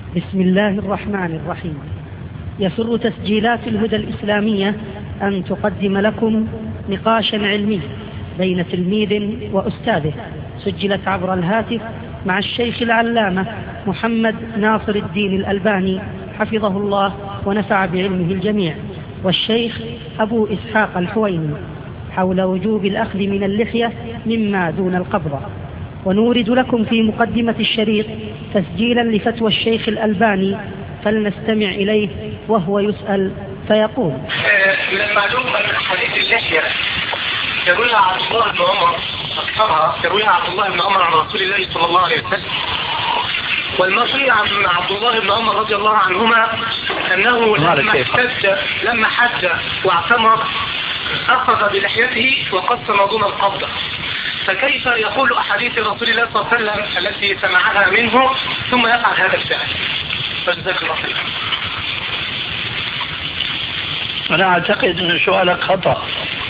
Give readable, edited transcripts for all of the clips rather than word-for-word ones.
بسم الله الرحمن الرحيم. يسر تسجيلات الهدى الإسلامية أن تقدم لكم نقاشا علمي بين تلميذ وأستاذه، سجلت عبر الهاتف مع الشيخ العلامة محمد ناصر الدين الألباني حفظه الله ونفع بعلمه الجميع، والشيخ أبو إسحاق الحويني، حول وجوب الأخذ من اللحية مما دون القبضة. ونورد لكم في مقدمة الشريط تسجيلا لفتوى الشيخ الألباني، فلنستمع إليه وهو يسأل فيقول: من المعلوم أن حديث اللحية يرويها عبد الله بن عمر، أكثرها يرويها عبد الله بن عمر عن رسول الله صلى الله عليه وسلم. والمروي عن عبد الله بن عمر رضي الله عنهما أنه لما حج واعتمر أخذ بلحيته وقص ما دون القبضة، فكيف يقول أحاديث رسول الله صلى الله عليه وسلم التي سمعها منه ثم يفعل هذا الفعل؟ فجزاك الله خيرا. أنا أعتقد أن سؤالك خطأ،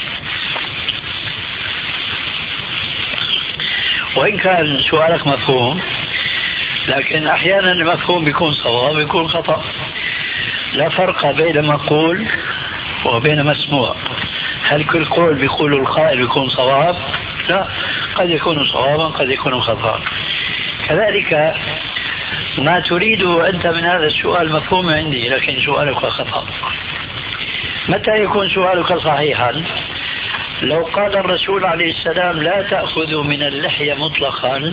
وإن كان سؤالك مفهوم، لكن أحيانا المفهوم بيكون صواب بيكون خطأ. لا فرق بين مقول وبين مسموع. هل كل قول بيقول القائل بيكون صواب؟ لا، قد يكون صوابا قد يكون خطأ. كذلك ما تريده أنت من هذا السؤال مفهوم عندي، لكن سؤالك خطأ. متى يكون سؤالك صحيحا؟ لو قال الرسول عليه السلام لا تأخذوا من اللحية مطلقا،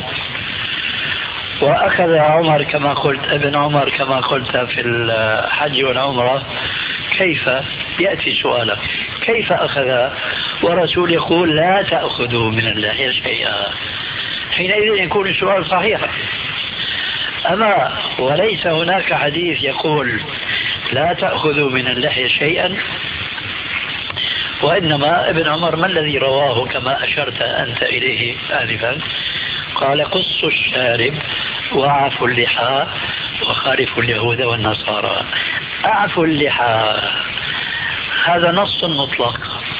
وأخذ عمر كما قلت، ابن عمر كما قلت في الحج والعمرة، كيف يأتي سؤالك؟ كيف أخذ ورسول يقول لا تأخذوا من اللحية شيئا؟ حينئذ يكون السؤال صحيحا. أما وليس هناك حديث يقول لا تأخذوا من اللحية شيئا، وإنما ابن عمر ما الذي رواه كما أشرت أنت إليه آنفا؟ قال قصوا الشارب وأعفوا اللحى وخالفوا اليهود والنصارى. أعفوا اللحى هذا نص مطلق.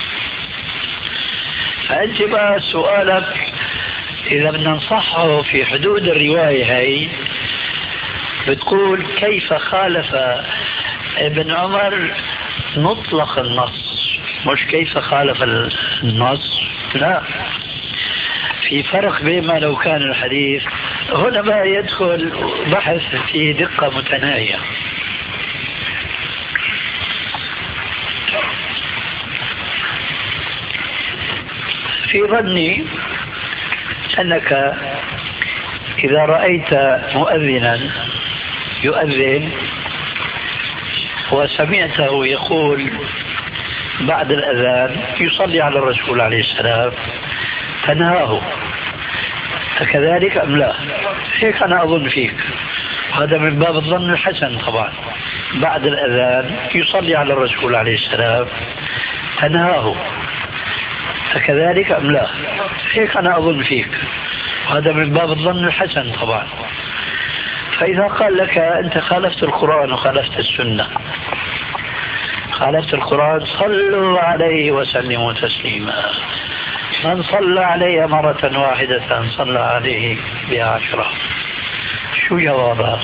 فأنت بقى سؤالك إذا بدنا نصحه في حدود الرواية هاي، بتقول كيف خالف ابن عمر مطلق النص، مش كيف خالف النص. لا، في فرق بين ما لو كان الحديث. هنا بقى يدخل بحث في دقة متناهية. في ظني أنك إذا رأيت مؤذنا يؤذن وسمعته يقول بعد الأذان يصلي على الرسول عليه السلام، تنهاه، أكذلك أم لا؟ هيك أنا أظن فيك، هذا من باب الظن الحسن. طبعا بعد الأذان يصلي على الرسول عليه السلام، تنهاه، أكذلك أم لا؟ هيك أنا أظن فيك، وهذا من باب الظن الحسن. طبعا فإذا قال لك أنت خالفت القرآن وخالفت السنة، خالفت القرآن صلوا عليه وسلموا تسليما، من صلى عليه مرة واحدة صلى عليه ب10. شو جوابك؟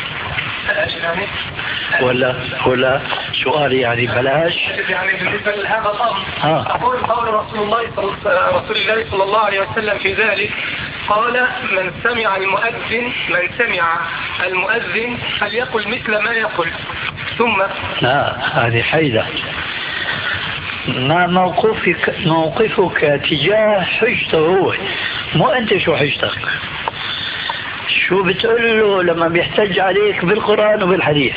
ولا سؤالي يعني بلاش؟ يعني بالنسبة لهذا الأمر أقول قول رسول الله صلى الله عليه وسلم في ذلك، قال من سمع المؤذن فليقل مثل ما يقول. ثم لا، هذه حيلة. ما موقفك تجاه حجته هو، مو أنت شو حجتك. شو بتقول له لما بيحتج عليك بالقرآن وبالحديث؟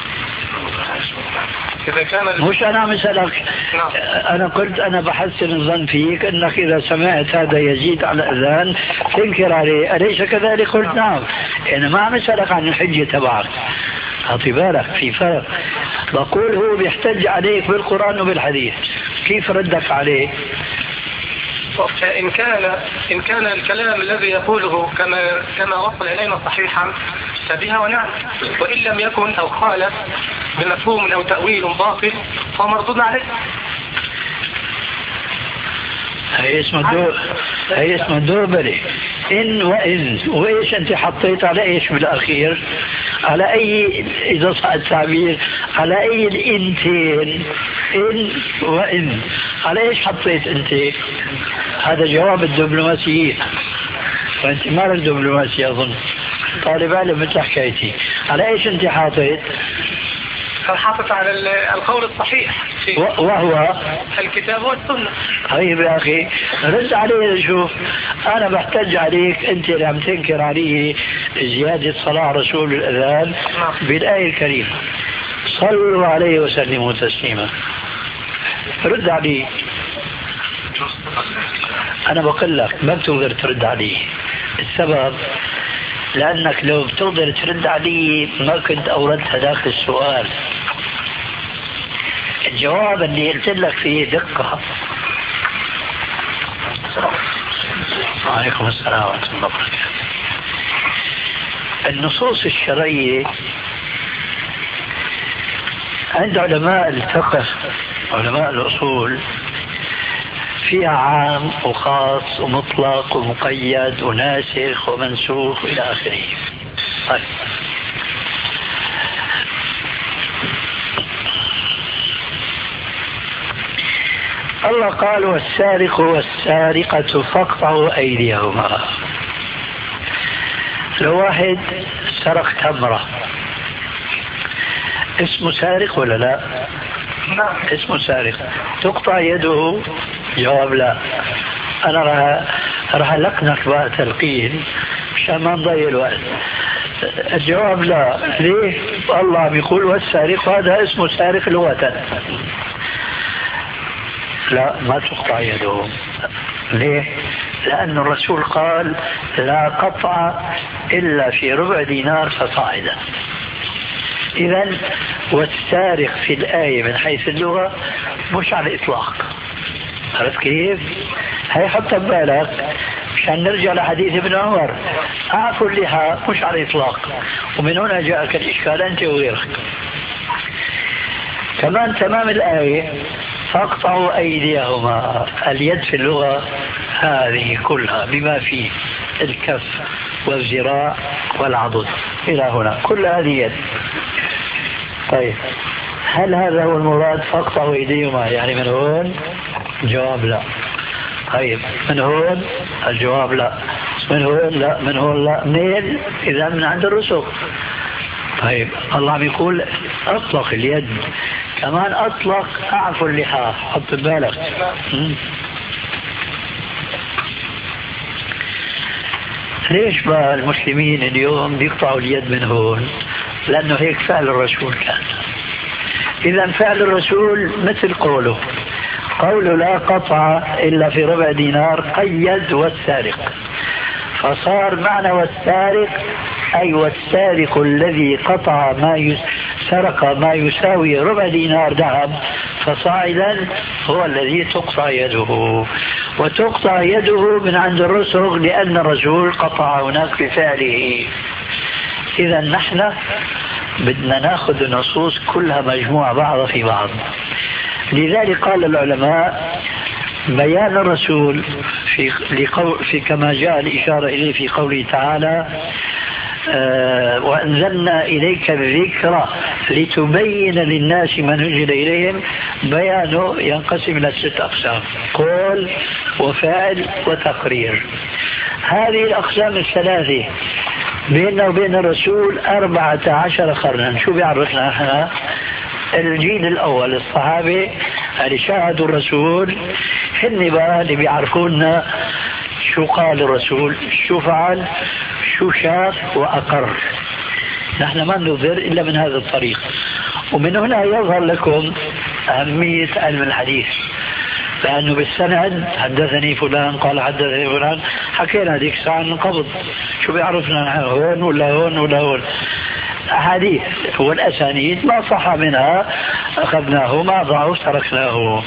مش أنا مسألك. أنا قلت أنا بحسن الظن فيك أنك إذا سمعت هذا يزيد على الأذان تنكر عليه، أليس كذلك؟ قلت نعم. أنا ما مسألك عن الحجة تبعك، أعطي بالك في فرق. بقول هو بيحتج عليك بالقرآن وبالحديث، كيف ردك عليه؟ إن كان الكلام الذي يقوله كما وصل إلينا صحيحا فبها ونعم، وإن لم يكن أو خالف بمفهوم أو تأويل باطل فمردود عليه. هي اسمه دوبلي. إن وإن، وإيش أنت حطيت على إيش بالأخير؟ على أي، إذا صح التعبير، على أي الإنتين، إن وإن، على إيش حطيت أنت؟ هذا جواب الدبلوماسيين، وأنت ما لك دبلوماسي أظن، طالب علم مثل حكايتي، على إيش أنت حاطيت؟ حاطط على القول الصحيح وهو الكتاب والسنة. طيب يا أخي رد عليه، شوف أنا بحتج عليك أنت اللي عم تنكر عليه زيادة صلاة رسول الأذان بالآية الكريمة صلوا عليه وسلموا تسليما. رد عليه. أنا بقول لك ما بتقدر ترد عليه. السبب لأنك لو بتقدر ترد عليه ما كنت أوردت هذاك السؤال. الجواب اللي قلت لك فيه دقة. وعليكم السلام ورحمة الله وبركاته. النصوص الشرعية عند علماء الفقه علماء الأصول فيها عام وخاص ومطلق ومقيد وناسخ ومنسوخ إلى آخره. طيب الله قال والسارق والسارقة فاقطعوا أيديهما. لو واحد سرق تمرة اسمه سارق ولا لا؟ اسمه سارق، تقطع يده؟ جواب لا. أنا راح ألقنك بقى تلقين مشان ما نضيع الوقت. الجواب لا. ليه؟ الله بيقول والسارق، هذا اسمه سارق لغة. لا، ما تقطع يده. ليه؟ لأن الرسول قال لا قطع إلا في ربع دينار فصاعدا. إذن والسارق في الآية من حيث اللغة مش على الإطلاق. عرفت كيف؟ هي حتى ببالك مشان نرجع لحديث ابن عمر، أعفوا اللحى مش على الإطلاق، ومن هنا جاءك الإشكال أنت وغيرك. كمان تمام الآية فاقطعوا أيديهما. اليد في اللغة هذه كلها بما فيه الكف والذراع والعضد إلى هنا، كل هذه يد. طيب هل هذا هو المراد فاقطعوا أيديهما يعني من هون؟ جواب لا. طيب من هون؟ الجواب لا. من هون لا، من هون لا. منين؟ إذا من عند الرسل. طيب الله عم يقول أطلق اليد، كمان أطلق أعفوا اللحى. حط بالك. ليش بقى المسلمين اليوم بيقطعوا اليد من هون؟ لأنه هيك فعل الرسول كان. إذا فعل الرسول مثل قوله لا قطع إلا في ربع دينار، قيد والسارق، فصار معنى والسارق أي والسارق الذي قطع سرق ما يساوي ربع دينار ذهب فصاعدا هو الذي تقطع يده. وتقطع يده من عند الرسل لأن الرسول قطع هناك بفعله. إذا نحن بدنا ناخذ النصوص كلها مجموعة بعضها في بعض. لذلك قال العلماء بيان الرسول في كما جاء الإشارة إليه في قوله تعالى وأنزلنا إليك الذكر لتبين للناس ما نزل إليهم. بيانه ينقسم إلى 6 أقسام: قول وفعل وتقرير. هذه الأقسام الثلاثة بيننا وبين الرسول 14 قرنا. شو بيعرفنا احنا؟ الجيل الأول الصحابة اللي شاهدوا الرسول هن بقى اللي بيعرفونا شو قال الرسول، شو فعل، شو شاف وأقر. نحن ما نظهر إلا من هذا الطريق. ومن هنا يظهر لكم أهمية علم الحديث، لأنه بالسند حدثني فلان قال حدثني فلان، حكينا هذيك الساعة عن القبض. شو بيعرفنا هون ولا هون ولا هون؟ أحاديث والأسانيد ما صح منها أخذناه، ما ضعف تركناه.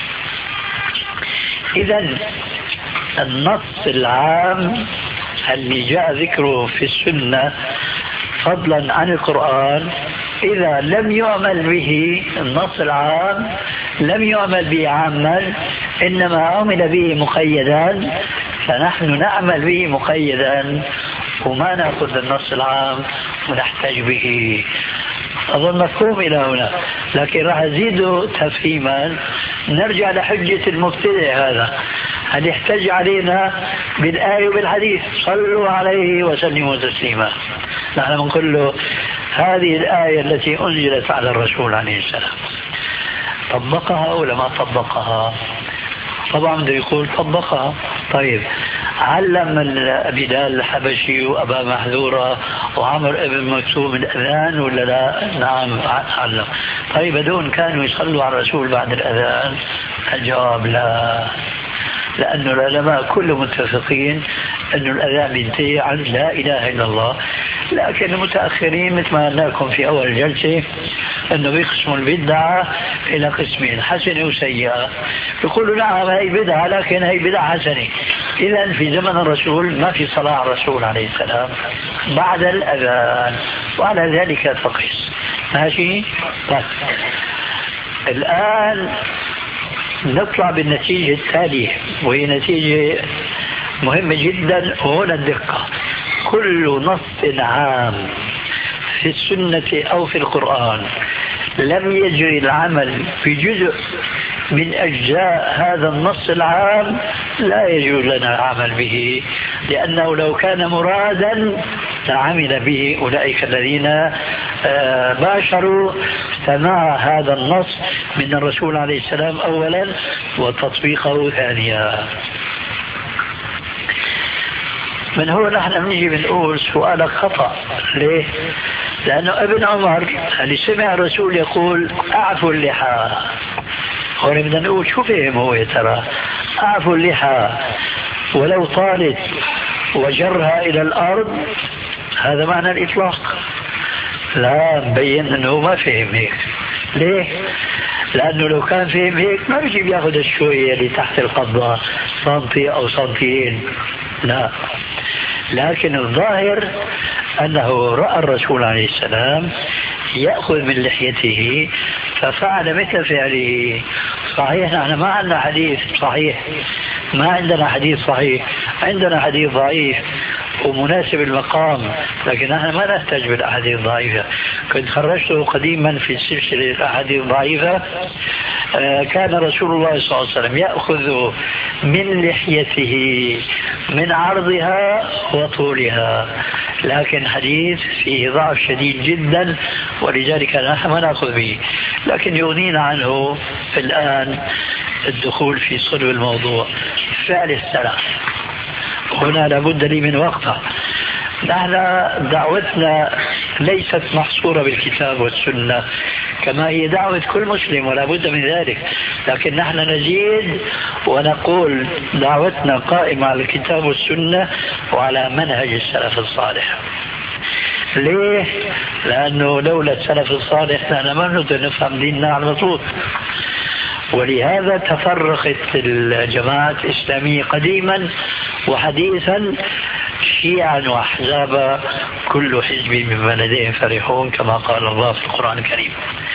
إذا النص العام اللي جاء ذكره في السنة فضلا عن القرآن إذا لم يعمل به، النص العام لم يعمل به عاما إنما عمل به مقيدا، فنحن نعمل به مقيدا وما نأخذ النص العام ونحتج به. أظن مفهوم إلى هنا، لكن راح أزيده تفهيما. نرجع لحجة المبتدع هذا، هل يحتج علينا بالآية وبالحديث صلوا عليه وسلموا تسليما. نحن نقول له هذه الآية التي أنزلت على الرسول عليه السلام طبقها ولا ما طبقها؟ طبعا بده يقول طبقها. طيب علم بلال الحبشي وأبا محذورة وعمر ابن مكتوم الأذان ولا لا؟ نعم علم. طيب هذول كانوا يصلوا على الرسول بعد الأذان؟ الجواب لا، لأن العلماء كلهم متفقين أن الأذان ينتهي عن لا إله إلا الله. لكن المتأخرين مثل ما قلناكم في أول الجلسة أنه بيقسموا البدعة إلى قسمين، حسنة وسيئة. يقولوا نعم هي بدعة لكن هي بدعة حسنة. إذن في زمن الرسول ما في صلاة على الرسول عليه السلام بعد الأذان، وعلى ذلك فقس. ماشي؟ طيب الآن نطلع بالنتيجة التالية، وهي نتيجة مهمة جدا، وهنا الدقة. كل نص عام في السنة أو في القرآن لم يجري العمل في جزء من أجزاء هذا النص العام لا يجوز لنا العمل به، لأنه لو كان مرادا لعمل به أولئك الذين باشروا سماع هذا النص من الرسول عليه السلام أولا وتطبيقه ثانيا. من هو نحن بنيجي بنقول سؤالك خطأ. ليه؟ لأنه ابن عمر اللي سمع الرسول يقول أعفوا اللحى، هون بدنا نقول شو فهم هو يا ترى؟ أعفوا اللحى ولو طالت وجرها إلى الأرض، هذا معنى الإطلاق؟ لا، مبين أنه ما فهم هيك. ليه؟ لأنه لو كان فهم هيك ما بيجي بياخذ الشوية اللي تحت القبضة سنتي أو سنتين، لا. لكن الظاهر أنه رأى الرسول عليه السلام يأخذ من لحيته ففعل مثل فعله. صحيح نحن ما عندنا حديث صحيح، ما عندنا حديث صحيح، عندنا حديث ضعيف ومناسب المقام، لكن نحن ما نحتاج بالأحاديث الضعيفة. كنت خرجته قديما في سلسلة الأحاديث الضعيفة. كان رسول الله صلى الله عليه وسلم يأخذ من لحيته من عرضها وطولها، لكن حديث فيه ضعف شديد جدا ولذلك نحن ما نأخذ به. لكن يغنينا عنه الآن الدخول في صلب الموضوع، فعل السلف. هنا لابد لي من وقفة. نحن دعوتنا ليست محصورة بالكتاب والسنة كما هي دعوة كل مسلم ولا بد من ذلك، لكن نحن نزيد ونقول دعوتنا قائمة على الكتاب والسنة وعلى منهج السلف الصالح. ليه؟ لأنه لولا السلف الصالح نحن ما نقدر نفهم ديننا على المضبوط. ولهذا تفرقت الجماعات الإسلامية قديما وحديثا شيعا وأحزابا، كل حزب بما لديهم فرحون كما قال الله في القرآن الكريم.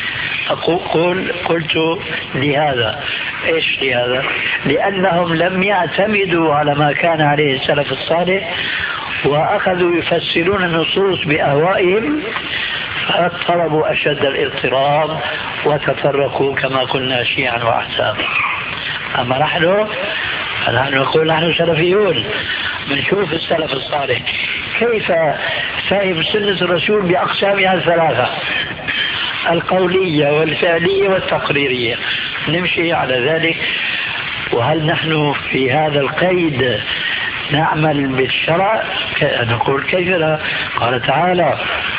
قلت لهذا، إيش لهذا؟ لأنهم لم يعتمدوا على ما كان عليه السلف الصالح وأخذوا يفسرون النصوص بأهوائهم، فطلبوا أشد الاضطراب وتفرقوا كما قلنا شيعا وأحزابا. أما نحن نقول نحن سلفيون، بنشوف السلف الصالح كيف فهم سنة الرسول بأقسامها الثلاثة، القولية والفعلية والتقريرية، نمشي على ذلك. وهل نحن في هذا القيد نعمل بالشرع؟ نقول كيف لا؟ قال تعالى: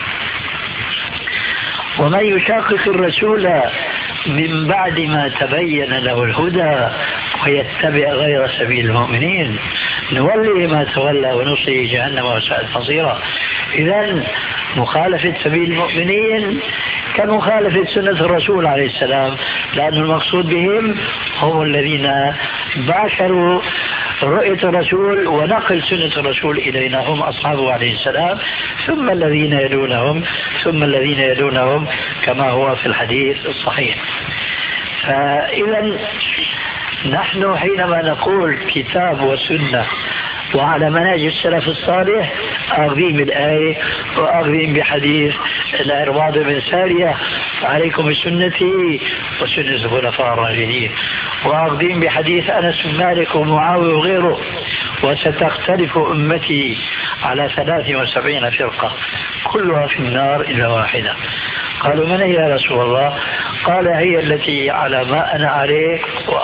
ومن يشاقق الرسول من بعد ما تبين له الهدى ويتبع غير سبيل المؤمنين نوليه ما تولى ونصله جهنم وساءت مصيرا. إذن مخالفة سبيل المؤمنين كمخالفة سنة الرسول عليه السلام، لأن المقصود بهم هم الذين باشروا رؤية الرسول ونقل سنة الرسول إلينا، هم أصحابه عليه السلام، ثم الذين يلونهم ثم الذين يلونهم كما هو في الحديث الصحيح. فإذا نحن حينما نقول كتاب وسنة وعلى منهج السلف الصالح آخذين بالآية وآخذين بحديث العرباض بن سارية عليكم بسنتي وسنة الخلفاء الراشدين، وآخذين بحديث أنس بن مالك ومعاوية وغيره وستختلف أمتي على 73 فرقة كلها في النار إلا واحدة. قالوا من هي يا رسول الله؟ قال هي التي على ما أنا عليه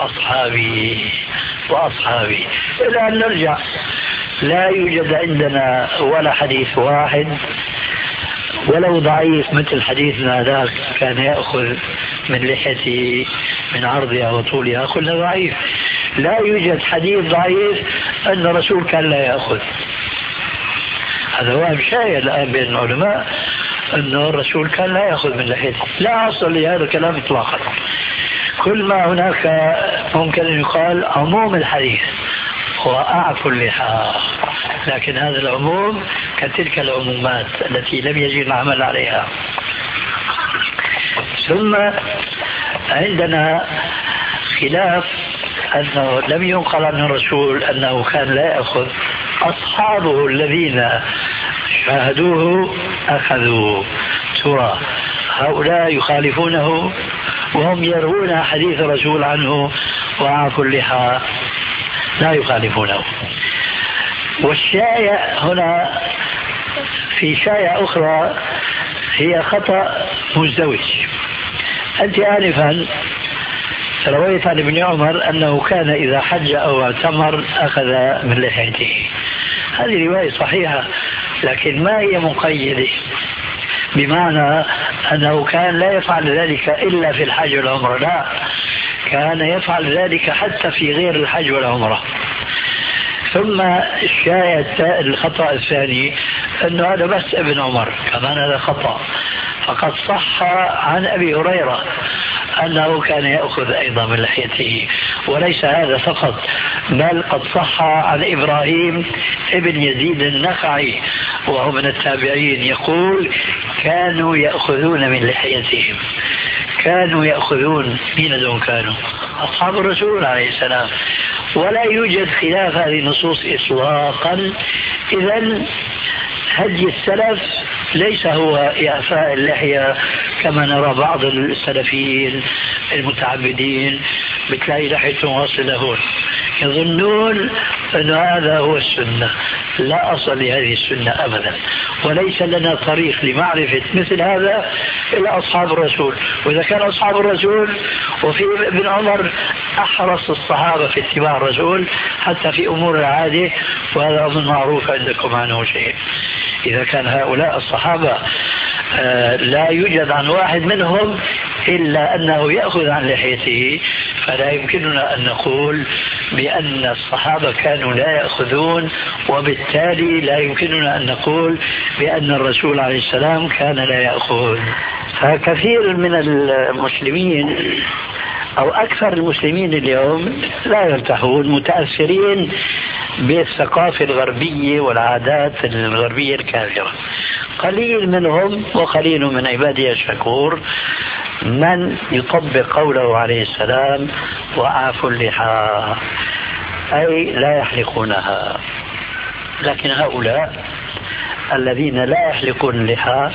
وأصحابي إلى أن نرجع. لا يوجد عندنا ولا حديث واحد ولو ضعيف مثل حديثنا ذاك كان يأخذ من لحيته من عرضها وطولها، قلنا ضعيف. لا يوجد حديث ضعيف أن الرسول كان لا يأخذ. هذا وهم شائع الآن بين العلماء أنه الرسول كان لا يأخذ من لحيته، لا أصل لهذا الكلام إطلاقا. كل ما هناك ممكن أن يقال عموم الحديث وأعفو اللحى، لكن هذا العموم كتلك العمومات التي لم يجري العمل عليها. ثم عندنا خلاف أنه لم ينقل عن الرسول أنه كان لا يأخذ، أصحابه الذين شاهدوه أخذوا. ترى هؤلاء يخالفونه وهم يروون حديث الرسول عنه وعافوا اللحى لا يخالفونه. والشائع هنا في شائع أخرى هي خطأ مزدوج. أنت آنفا رويت عن ابن عمر أنه كان إذا حج أو اعتمر أخذ من لحيته. هذه رواية صحيحة، لكن ما هي مقيدة بمعنى أنه كان لا يفعل ذلك إلا في الحج والعمرة، لا، كان يفعل ذلك حتى في غير الحج والعمرة. ثم الشاهد الخطأ الثاني أنه هذا بس ابن عمر، كمان هذا خطأ. فقد صح عن أبي هريرة أنه كان يأخذ أيضا من لحيته، وليس هذا فقط، بل قد صح عن إبراهيم ابن يزيد النخعي وهو من التابعين يقول كانوا يأخذون من لحيتهم. كانوا يأخذون، مين دون كانوا؟ أصحاب الرسول عليه السلام. ولا يوجد خلاف هذه النصوص إطلاقا. إذن هدي السلف ليس هو إعفاء اللحية كما نرى بعض السلفيين المتعبدين بتلاقي لحيتهم واصلة هون، يظنون أن هذا هو السنة. لا أصل لهذه السنة أبدا، وليس لنا طريق لمعرفة مثل هذا إلا أصحاب الرسول. وإذا كان أصحاب الرسول، وفي ابن عمر أحرص الصحابة في اتباع الرسول حتى في أمور العادة، وهذا أظن معروف عندكم عنه شيء. إذا كان هؤلاء الصحابة لا يوجد عن واحد منهم إلا أنه يأخذ عن لحيته، فلا يمكننا أن نقول بأن الصحابة كانوا لا يأخذون، وبالتالي لا يمكننا أن نقول بأن الرسول عليه السلام كان لا يأخذ. فكثير من المسلمين أو أكثر المسلمين اليوم لا يرتاحون، متأثرين بالثقافة الغربية والعادات الغربية الكافرة. قليل منهم وقليل من عبادي الشكور من يطبق قوله عليه السلام وأعفوا اللحى، أي لا يحلقونها. لكن هؤلاء الذين لا يحلقون اللحى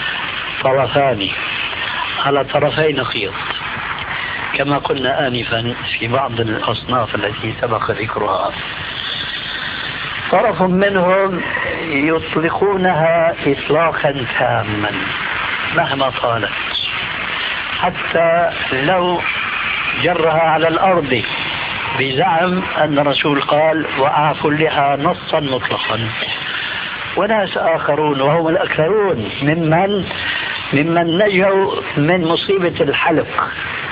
طرفان على طرفي نقيض، كما قلنا آنفا في بعض الأصناف التي سبق ذكرها. طرف منهم يطلقونها إطلاقا تاما مهما طالت، حتى لو جرها على الأرض بزعم أن الرسول قال وأعفوا اللحى نصا مطلقا. وناس آخرون وهم الأكثرون ممن نجوا من مصيبة الحلق،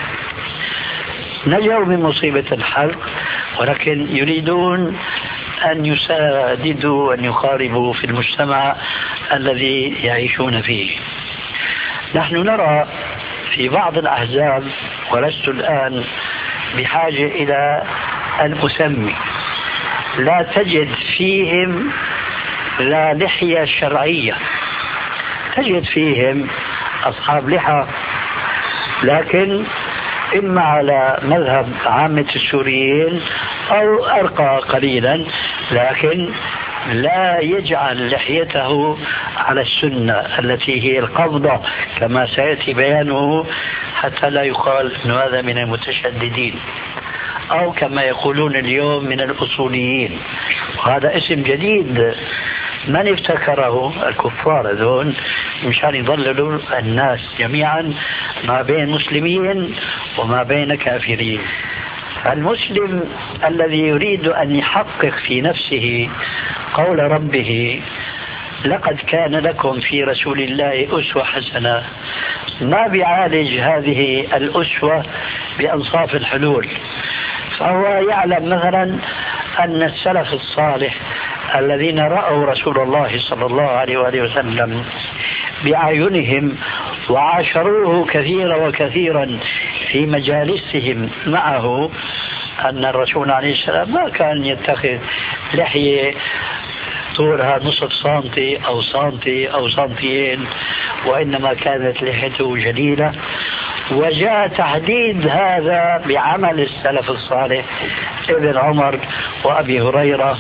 نجوا من مصيبة الحلق، ولكن يريدون أن يساعدوا وأن يقاربوا في المجتمع الذي يعيشون فيه. نحن نرى في بعض الأحزاب، ولست الآن بحاجة إلى المسمي، لا تجد فيهم لا لحية شرعية، تجد فيهم أصحاب لحى، لكن إما على مذهب عامة السوريين أو أرقى قليلا، لكن لا يجعل لحيته على السنة التي هي القبضة كما سيأتي بيانه، حتى لا يقال أن هذا من المتشددين، أو كما يقولون اليوم من الأصوليين. وهذا اسم جديد من ابتكره؟ الكفار هذول، مشان يضللوا الناس جميعا ما بين مسلمين وما بين كافرين. المسلم الذي يريد أن يحقق في نفسه قول ربه لقد كان لكم في رسول الله أسوة حسنة، ما بيعالج هذه الأسوة بأنصاف الحلول. فهو يعلم مثلا أن السلف الصالح الذين رأوا رسول الله صلى الله عليه وآله وسلم بأعينهم وعاشروه كثيرا وكثيرا في مجالسهم معه، أن الرسول عليه السلام ما كان يتخذ لحية طولها نصف سنتي أو سنتي أو سنتيين، وإنما كانت لحيته جليلة. وجاء تحديد هذا بعمل السلف الصالح ابن عمر وأبي هريرة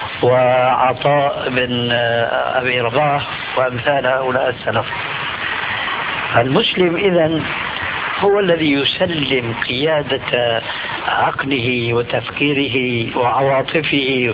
وعطاء بن أبي رباح وأمثال هؤلاء السلف. المسلم إذن هو الذي يسلم قيادة عقله وتفكيره وعواطفه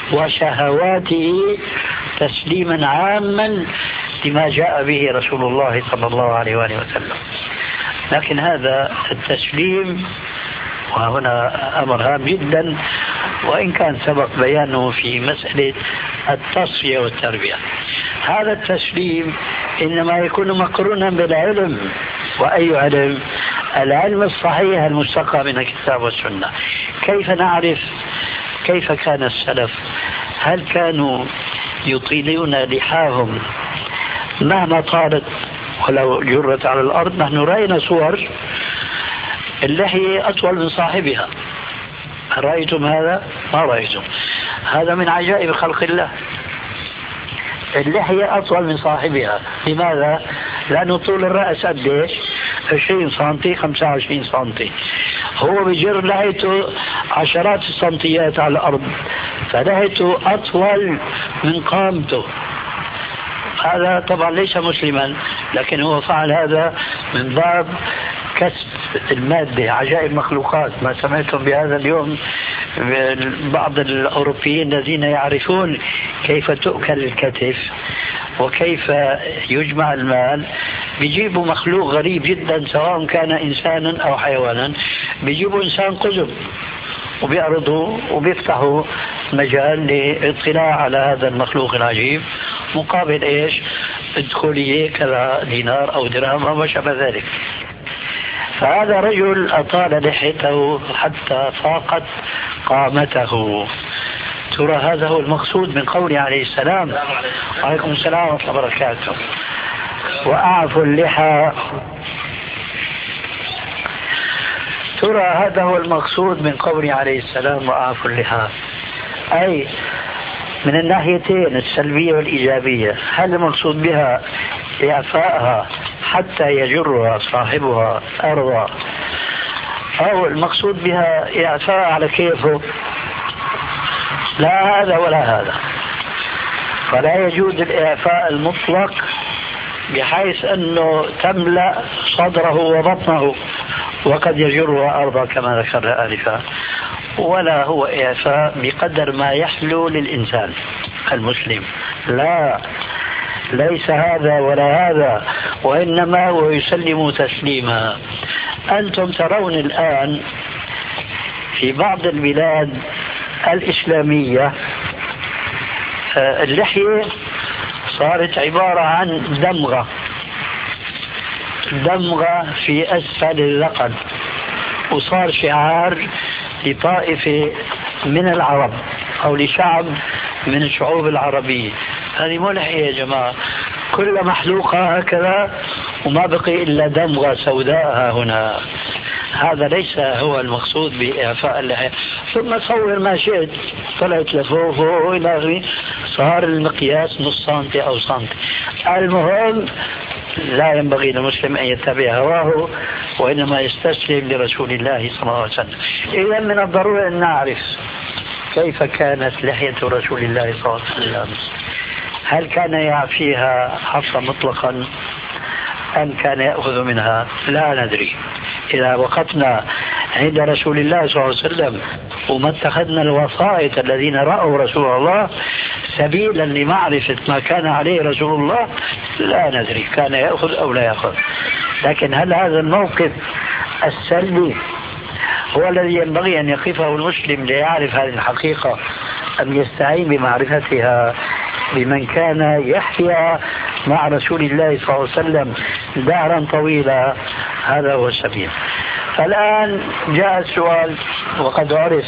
وشهواته تسليما عاما لما جاء به رسول الله صلى الله عليه وآله وسلم. لكن هذا التسليم، وهنا أمر هام جدا، وإن كان سبق بيانه في مسألة التصفية والتربية، هذا التسليم إنما يكون مقرونا بالعلم. وأي علم؟ العلم الصحيح المستقى من الكتاب والسنة. كيف نعرف كيف كان السلف؟ هل كانوا يطيلون لحاهم مهما طالت ولو جرت على الأرض؟ نحن رأينا صور اللحية أطول من صاحبها، رأيتم هذا؟ ما رأيتم. هذا من عجائب خلق الله، اللحية أطول من صاحبها. لماذا؟ لأنه طول الرأس قديش؟ 20 سنتي 25 سنتي، هو بجر لحيته عشرات السنتيات على الأرض، فلحيته أطول من قامته. هذا طبعا ليس مسلما، لكن هو فعل هذا من باب كسب المادة. عجائب مخلوقات. ما سمعتم بهذا اليوم بعض الأوروبيين الذين يعرفون كيف تؤكل الكتف وكيف يجمع المال، بيجيبوا مخلوق غريب جدا سواء كان إنسانا أو حيوانا، بيجيبوا إنسان قزم وبيعرضوا وبيفتحوا مجال للاطلاع على هذا المخلوق العجيب، مقابل إيش؟ ادخليه كذا دينار أو درهم أو ما شابه ذلك. فهذا رجل أطال لحيته حتى فاقت قامته. ترى هذا هو المقصود من قوله عليه السلام. وعليكم السلام ورحمة الله وبركاته. وأعفوا اللحى. ترى هذا هو المقصود من قوله عليه السلام وأعفوا اللحى، أي من الناحيتين السلبية والإيجابية. هل المقصود بها إعفائها حتى يجرها صاحبها أرضا، أو المقصود بها إعفاء على كيفه؟ لا هذا ولا هذا. فلا يجوز الإعفاء المطلق بحيث أنه تملأ صدره وبطنه وقد يجرها أرضا كما ذكر آنفا، ولا هو إعفاء بقدر ما يحلو للإنسان المسلم. لا، ليس هذا ولا هذا، وإنما هو يسلم تسليما. أنتم ترون الآن في بعض البلاد الإسلامية اللحية صارت عبارة عن دمغة في أسفل الذقن، وصار شعار لطائفة من العرب أو لشعب من الشعوب العربية. هذه مو لحية يا جماعة، كل محلوقة هكذا وما بقي إلا دمغة سوداء هنا. هذا ليس هو المقصود بإعفاء اللحية. ثم تصور ما شئت، طلعت لفوق إلى آخره، صار المقياس نص سنتي أو سنتي. المهم لا ينبغي للمسلم أن يتبع هواه وإنما يستسلم لرسول الله صلى الله عليه وسلم. إذا من الضروري أن نعرف كيف كانت لحية رسول الله صلى الله عليه وسلم. هل كان يعفيها حفصة مطلقا أم كان يأخذ منها؟ لا ندري. إذا وقفنا عند رسول الله صلى الله عليه وسلم وما اتخذنا الوسائط الذين رأوا رسول الله سبيلا لمعرفة ما كان عليه رسول الله لا ندري كان يأخذ أو لا يأخذ. لكن هل هذا الموقف السلبي هو الذي ينبغي أن يقفه المسلم ليعرف هذه الحقيقة أم يستعين بمعرفتها بمن كان يحيا مع رسول الله صلى الله عليه وسلم دهرا طويلا؟ هذا هو السبيل. فالآن جاء السؤال وقد عرف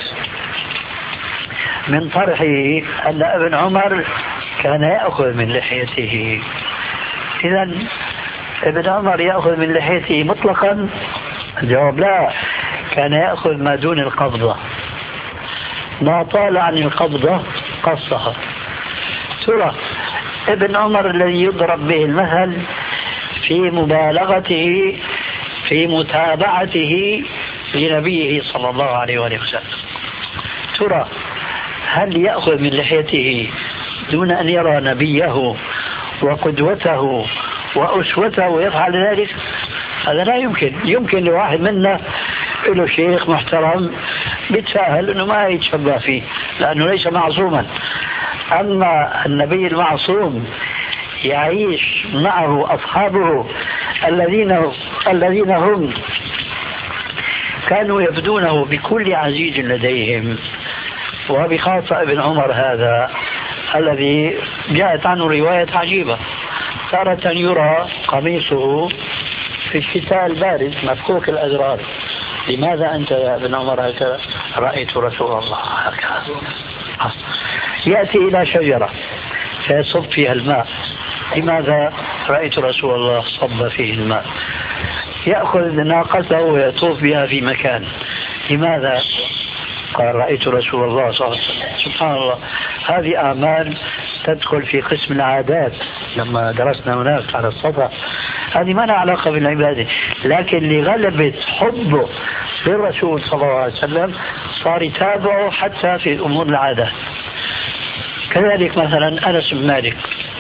من طرحه أن ابن عمر كان يأخذ من لحيته. إذا ابن عمر يأخذ من لحيته مطلقا؟ الجواب لا، كان يأخذ ما دون القبضة، ما طال عن القبضة قصها. ترى ابن عمر الذي يضرب به المثل في مبالغته في متابعته لنبيه صلى الله عليه وسلم، ترى هل يأخذ من لحيته دون أن يرى نبيه وقدوته وأسوته ويفعل ذلك؟ هذا لا يمكن. يمكن لواحد منا له شيخ محترم بيتساهل أنه ما يتشبه فيه لأنه ليس معصوما، أما النبي المعصوم يعيش معه أصحابه الذين هم كانوا يبدونه بكل عزيز لديهم، وبخاصة ابن عمر هذا الذي جاءت عنه رواية عجيبة. تارة يرى قميصه في الشتاء البارد مفكوك الأزرار. لماذا أنت يا ابن عمر هكذا؟ رأيت رسول الله هكذا. يأتي إلى شجرة فيصب فيها الماء. لماذا؟ رأيت رسول الله صب فيه الماء. يأخذ ناقته ويطوف بها في مكان. لماذا؟ قال رأيت رسول الله صلى الله عليه وسلم. سبحان الله، هذه أعمال تدخل في قسم العادات لما درسنا هناك على الصفا. هذه ما لها علاقة بالعبادة، لكن لغلبة حبه للرسول صلى الله عليه وسلم صار يتابعه حتى في أمور العادات. كذلك مثلا أنس بن مالك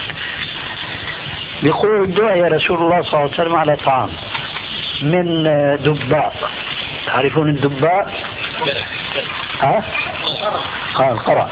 يقول دعي رسول الله صلى الله عليه وسلم على طعام من دباء. تعرفون الدباء؟ قال قرأ.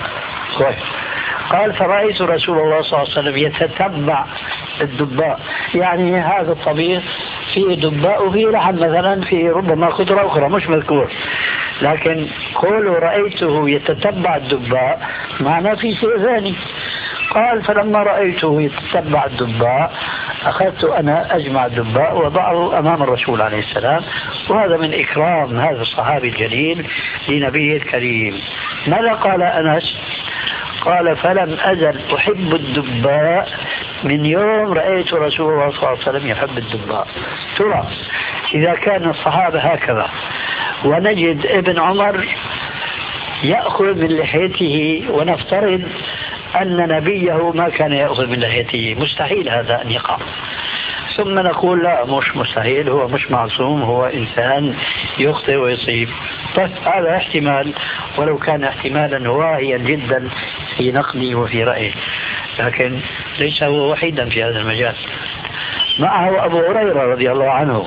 قال فرأيت رسول الله صلى الله عليه وسلم يتتبع الدباء، يعني هذا الطبيخ فيه دباء وفيه لحم مثلا، فيه ربما خضرة أخرى مش مذكور، لكن قولوا رأيته يتتبع الدباء معناه في شيء ثاني. قال فلما رأيته يتتبع الدباء أخذت أنا أجمع الدباء وضعه أمام الرسول عليه السلام، وهذا من إكرام هذا الصحابي الجليل لنبيه الكريم. ماذا قال أنس؟ قال فلم أزل أحب الدباء من يوم رأيت رسول الله صلى الله عليه وسلم يحب الدباء. ترى إذا كان الصحابة هكذا ونجد ابن عمر يأخذ من لحيته، ونفترض أن نبيه ما كان يأخذ من لحيته، مستحيل هذا أن يقع. ثم نقول لا مش مستحيل، هو مش معصوم، هو إنسان يخطئ ويصيب. طيب هذا احتمال، ولو كان احتمالا واعيا جدا في نقله وفي رأيه، لكن ليس هو وحيدا في هذا المجال. معه أبو هريرة رضي الله عنه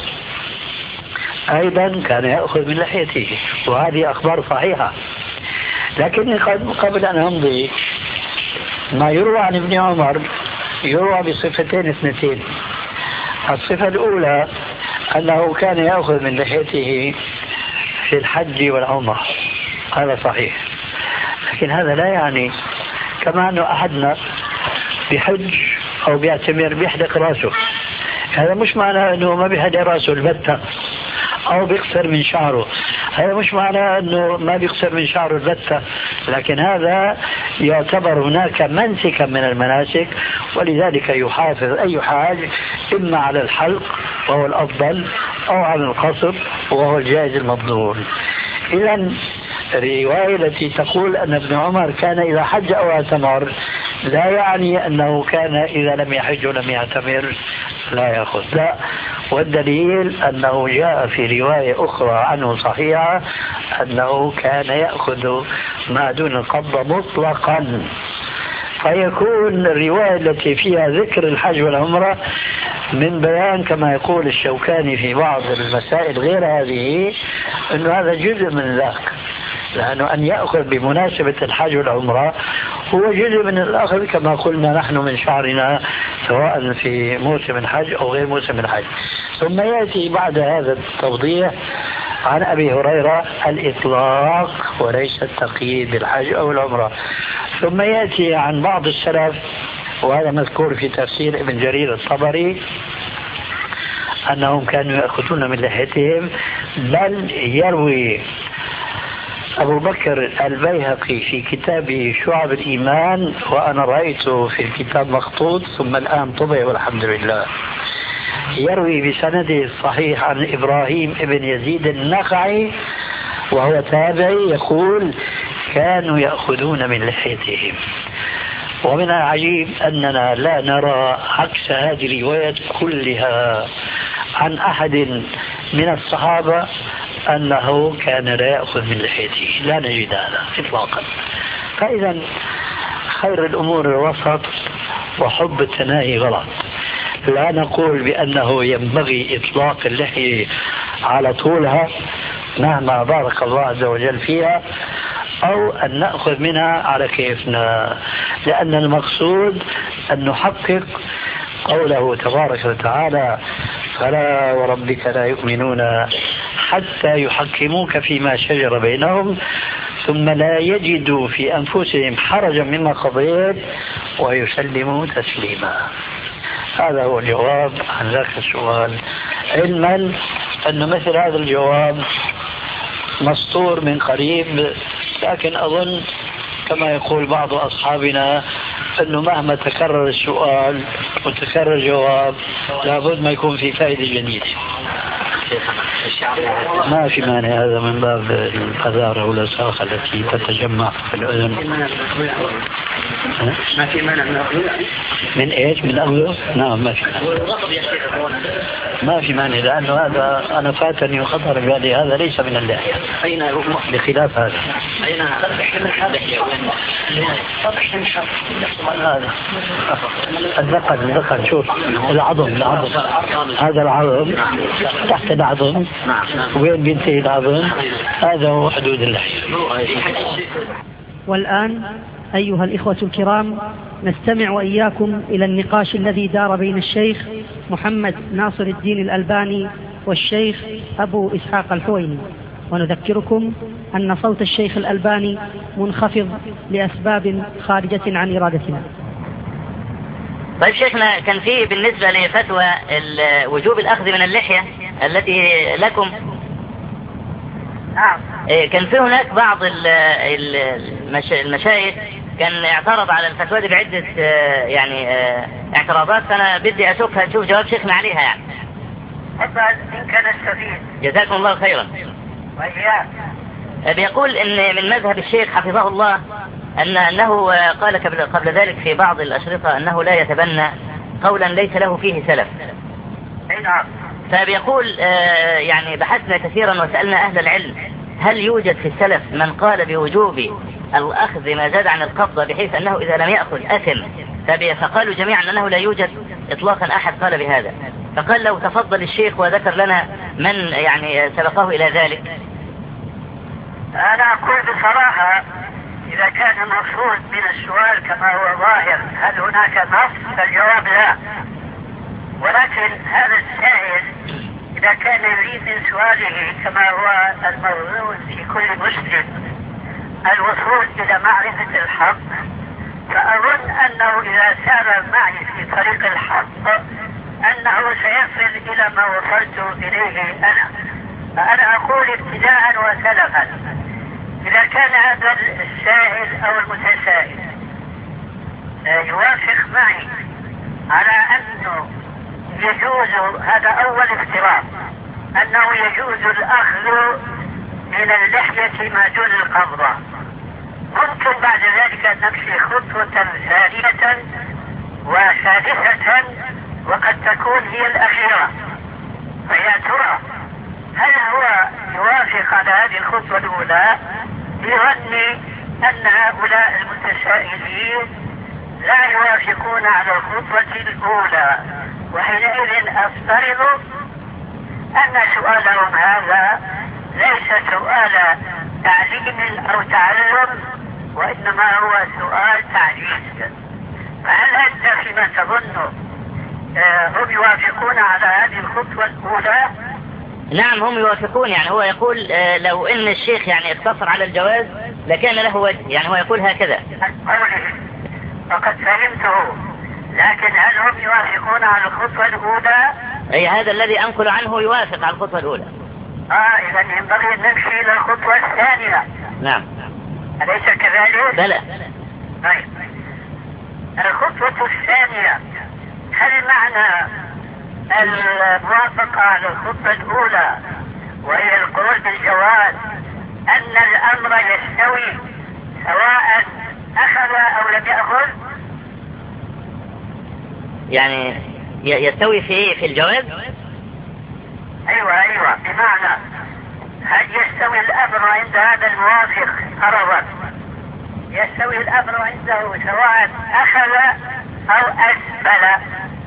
أيضا كان يأخذ من لحيته، وهذه أخبار صحيحة. لكن قبل أن أمضي، ما يروى عن ابن عمر يروى بصفتين اثنتين. الصفة الأولى أنه كان يأخذ من لحيته في الحج والعمرة، هذا صحيح، لكن هذا لا يعني كما أنه أحدنا بحج أو بيعتمر بيحدق رأسه، هذا مش معناه أنه ما بيحدق رأسه البتة أو بيقصر من شعره، هذا مش معناه أنه ما بيقصر من شعره البتة، لكن هذا يعتبر هناك منسكا من المناسك، ولذلك يحافظ أي حاج إما على الحلق وهو الأفضل أو على القصر وهو الجائز المفضول. إذا الرواية التي تقول أن ابن عمر كان إذا حج أو اعتمر لا يعني أنه كان إذا لم يحج ولم يعتمر لا يأخذ. لا، والدليل أنه جاء في رواية أخرى عنه صحيحة أنه كان يأخذ ما دون القبضة مطلقا. فيكون الرواية التي فيها ذكر الحج والعمرة من بيان كما يقول الشوكاني في بعض المسائل غير هذه أنه هذا جزء من ذاك، لأنه أن يأخذ بمناسبة الحج والعمرة هو جزء من الأخذ كما قلنا نحن من شعرنا سواء في موسم الحج أو غير موسم الحج. ثم يأتي بعد هذا التوضيح عن أبي هريرة الإطلاق وليس التقييد بالحج أو العمرة. ثم يأتي عن بعض السلف، وهذا مذكور في تفسير ابن جرير الطبري، أنهم كانوا يأخذون من لحيتهم. بل يروي أبو بكر البيهقي في كتابه شعب الإيمان، وأنا رأيته في الكتاب مخطوط ثم الآن طبع والحمد لله، يروي بسنده الصحيح عن إبراهيم ابن يزيد النخعي وهو تابعي يقول كانوا يأخذون من لحيتهم. ومن العجيب أننا لا نرى عكس هذه الروايات كلها عن أحد من الصحابة أنه كان لا يأخذ من لحيته، لا نجد هذا إطلاقا. فإذا خير الأمور الوسط، وحب التناهي غلط. لا نقول بأنه ينبغي إطلاق اللحية على طولها مهما بارك الله عز وجل فيها، أو أن نأخذ منها على كيفنا، لأن المقصود أن نحقق قوله تبارك وتعالى فلا وربك لا يؤمنون حتى يحكموك فيما شجر بينهم ثم لا يجدوا في أنفسهم حرجا مما قضيت ويسلموا تسليما. هذا هو الجواب عن ذاك السؤال، علما أن مثل هذا الجواب مسطور من قريب، لكن أظن كما يقول بعض أصحابنا أنه مهما تكرر السؤال وتكرر الجواب لابد ما يكون في فائدة جديدة. ما في مانع هذا من باب القذارة والأساخة التي تتجمع في الأذن. ما في مانع من أغلو من إيش؟ من أغلو؟ نعم ما في مانع. ما في مانع، لأنه هذا أنا فاتني وخطر بالي هذا ليس من اللحية بخلاف هذا. الذقن شوف العظم هذا العظم تحت العظم وين بينتهي العظم هذا هو حدود اللحية. والآن أيها الإخوة الكرام نستمع وإياكم إلى النقاش الذي دار بين الشيخ محمد ناصر الدين الألباني والشيخ أبو إسحاق الحويني، ونذكركم أن صوت الشيخ الألباني منخفض لأسباب خارجة عن إرادتنا. طيب شيخنا، كان فيه بالنسبة لفتوى وجوب الأخذ من اللحية التي لكم، كان فيه هناك بعض المشايخ كان اعترض على الفتوى دي بعدة يعني اعتراضات، فأنا بدي أشوفها نشوف جواب شيخنا عليها يعني. أفضل إن كان استفيد. جزاكم الله خيرا. وإياك. بيقول إن من مذهب الشيخ حفظه الله أنه قال قبل ذلك في بعض الأشرطة أنه لا يتبنى قولا ليس له فيه سلف. نعم. فبيقول يعني بحثنا كثيرا وسألنا أهل العلم هل يوجد في السلف من قال بوجوب الأخذ ما زاد عن القبضة بحيث أنه إذا لم يأخذ أثم، فقالوا جميعا أنه لا يوجد إطلاقا أحد قال بهذا. فقال لو تفضل الشيخ وذكر لنا من يعني سبقه إلى ذلك. أنا أقول بصراحة إذا كان المقصود من السؤال كما هو ظاهر هل هناك نص، فالجواب لا. ولكن هذا السائل إذا كان يريد من سؤاله كما هو الموجود في كل مسلم الوصول إلى معرفة الحق، فأظن أنه إذا سار معي في طريق الحق أنه سيصل إلى ما وصلت إليه أنا. فأنا أقول ابتداء وسلفا إذا كان هذا السائل أو المتسائل يوافق معي على أنه يجوز، هذا أول افتراض، أنه يجوز الأخذ من اللحية ما دون القبضة، ممكن بعد ذلك أن نمشي خطوة ثانية وثالثة وقد تكون هي الأخيرة، فيا ترى هل هو يوافق على هذه الخطوة الأولى بظن أن هؤلاء المتسائلين لا يوافقون على الخطوة الأولى، وحينئذ أفترض أن سؤالهم هذا ليس سؤال تعليم أو تعلم، وإنما هو سؤال تعجيز. فهل أنت فيما تظن هم يوافقون على هذه الخطوة الأولى؟ نعم هم يوافقون. يعني هو يقول لو ان الشيخ يعني اقتصر على الجواز لكان له وجه، يعني هو يقول هكذا. قوله فقد فهمته، لكن هل هم يوافقون على الخطوة الأولى؟ اي هذا الذي انقل عنه يوافق على الخطوة الأولى. إذا ينبغي أن نمشي إلى الخطوة الثانية. نعم. أليس كذلك؟ بلى. طيب الخطوة الثانية، هل معنى الموافقة على الخطوة الأولى وهي القول بالجواز أن الأمر يستوي سواء أخذ أو لم يأخذ؟ يعني يستوي في ايه؟ في الجواز؟ أيوة بمعنى هل يستوي الأمر عند هذا الموافق فرضا، يستوي الأمر عنده سواء أخذ أو أسفل؟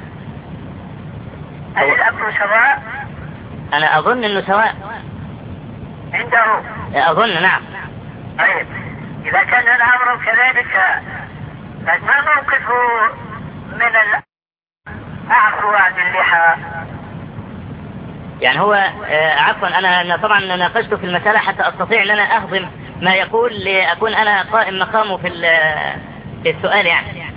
هل الأمر سواء؟ أنا أظن أنه سواء عنده. أظن نعم. طيب إذا كان الأمر كذلك فما موقفه من الأعفو عن اللحى؟ يعني هو عفوا أنا طبعا ناقشته في المسألة حتى أستطيع أن أنا أهضم ما يقول لأكون أنا قائم مقامه في السؤال يعني.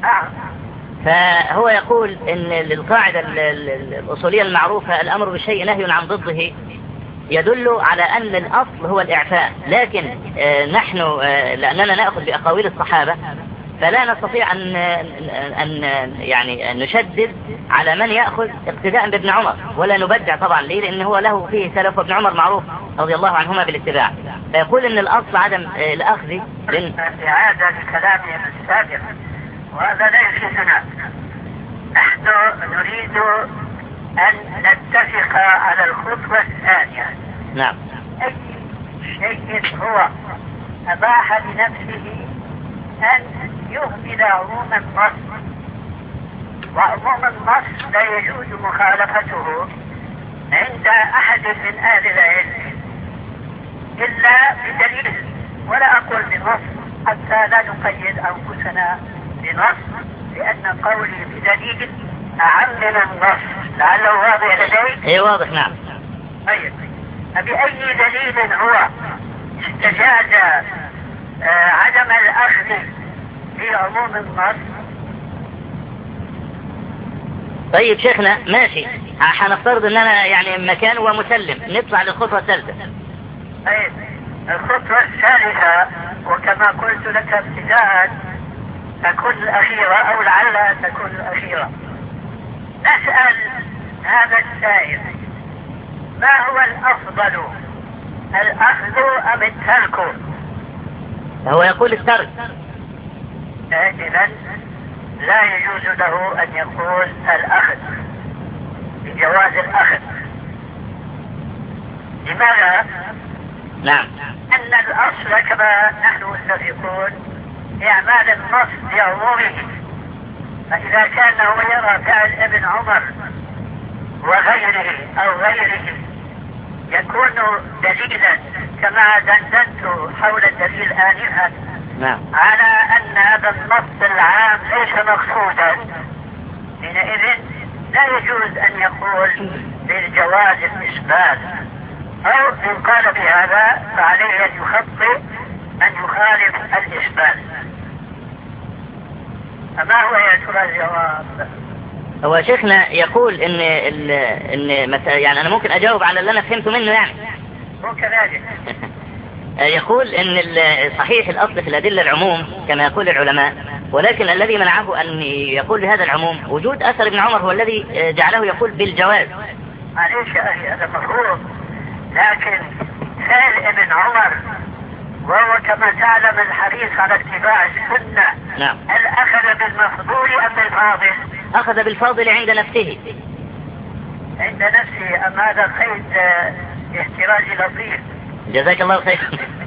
فهو يقول ان القاعدة الأصولية المعروفة الأمر بالشيء نهي عن ضده يدل على أن الأصل هو الإعفاء، لكن نحن لأننا نأخذ بأقاويل الصحابة فلا نستطيع أن يعني نشدد على من يأخذ اقتداء بابن عمر، ولا نبدع طبعا ليه، لأن هو له فيه سلف، وابن عمر معروف رضي الله عنهما بالاتباع. فيقول أن الأصل عدم الأخذ إعادة كلامهم السابق، وهذا لا يفيدنا. نحن نريد أن نتفق على الخطوة الثانية. نعم. أي شيء هو أباح لنفسه أن يهمل عموم النص، وعموم النص لا يجوز مخالفته عند أحد من أهل العلم إلا بدليل، ولا أقول بنص حتى لا نقيد أنفسنا بنص، لأن قولي بدليل أعم من النص. لعله واضح لديك؟ ايه واضح. نعم. طيب بأي دليل هو استجاز عدم الأخذ في عموم النص؟ طيب شيخنا ماشي، هنفترض ان انا يعني مكان ومسلم، نطلع للخطوة الثالثة. طيب الخطوة الثالثة، وكما قلت لك ابتداء تكون الأخيرة أو لعلها تكون الأخيرة، نسأل هذا السائل ما هو الأفضل، الأخذ أم الترك؟ هو يقول الترك. إذن لا يجوز له أن يقول الأخذ بجواز الأخذ. لماذا؟ نعم. أن الأصل كما نحن متفقون إعمال النص بعمومه، فإذا كان هو يرى فعل ابن عمر وغيره أو غيره يكون دليلا كما دندنت حول الدليل آنفا على أن هذا النص العام ليس مقصودا، حينئذ لا يجوز أن يقول بالجواز الإثبات، أو إن قال بهذا فعليه أن يخطئ أن يخالف الإثبات. فما هو يا ترى الجواب؟ هو شيخنا يقول ان يعني انا ممكن اجاوب على اللي انا فهمته منه يعني. هو كذلك. يقول ان صحيح الاصل في الادله العموم كما يقول العلماء، ولكن الذي منعه ان يقول بهذا العموم وجود اثر ابن عمر هو الذي جعله يقول بالجواز. معليش يا اخي هذا مفهوم، لكن فعل ابن عمر وهو كما تعلم الحريص على اتباع السنة. نعم. هل أخذ بالمفضول أم بالفاضل؟ أخذ بالفاضل عند نفسه. عند نفسه، أم هذا قيد احتراجي لطيف. جزاك الله خير.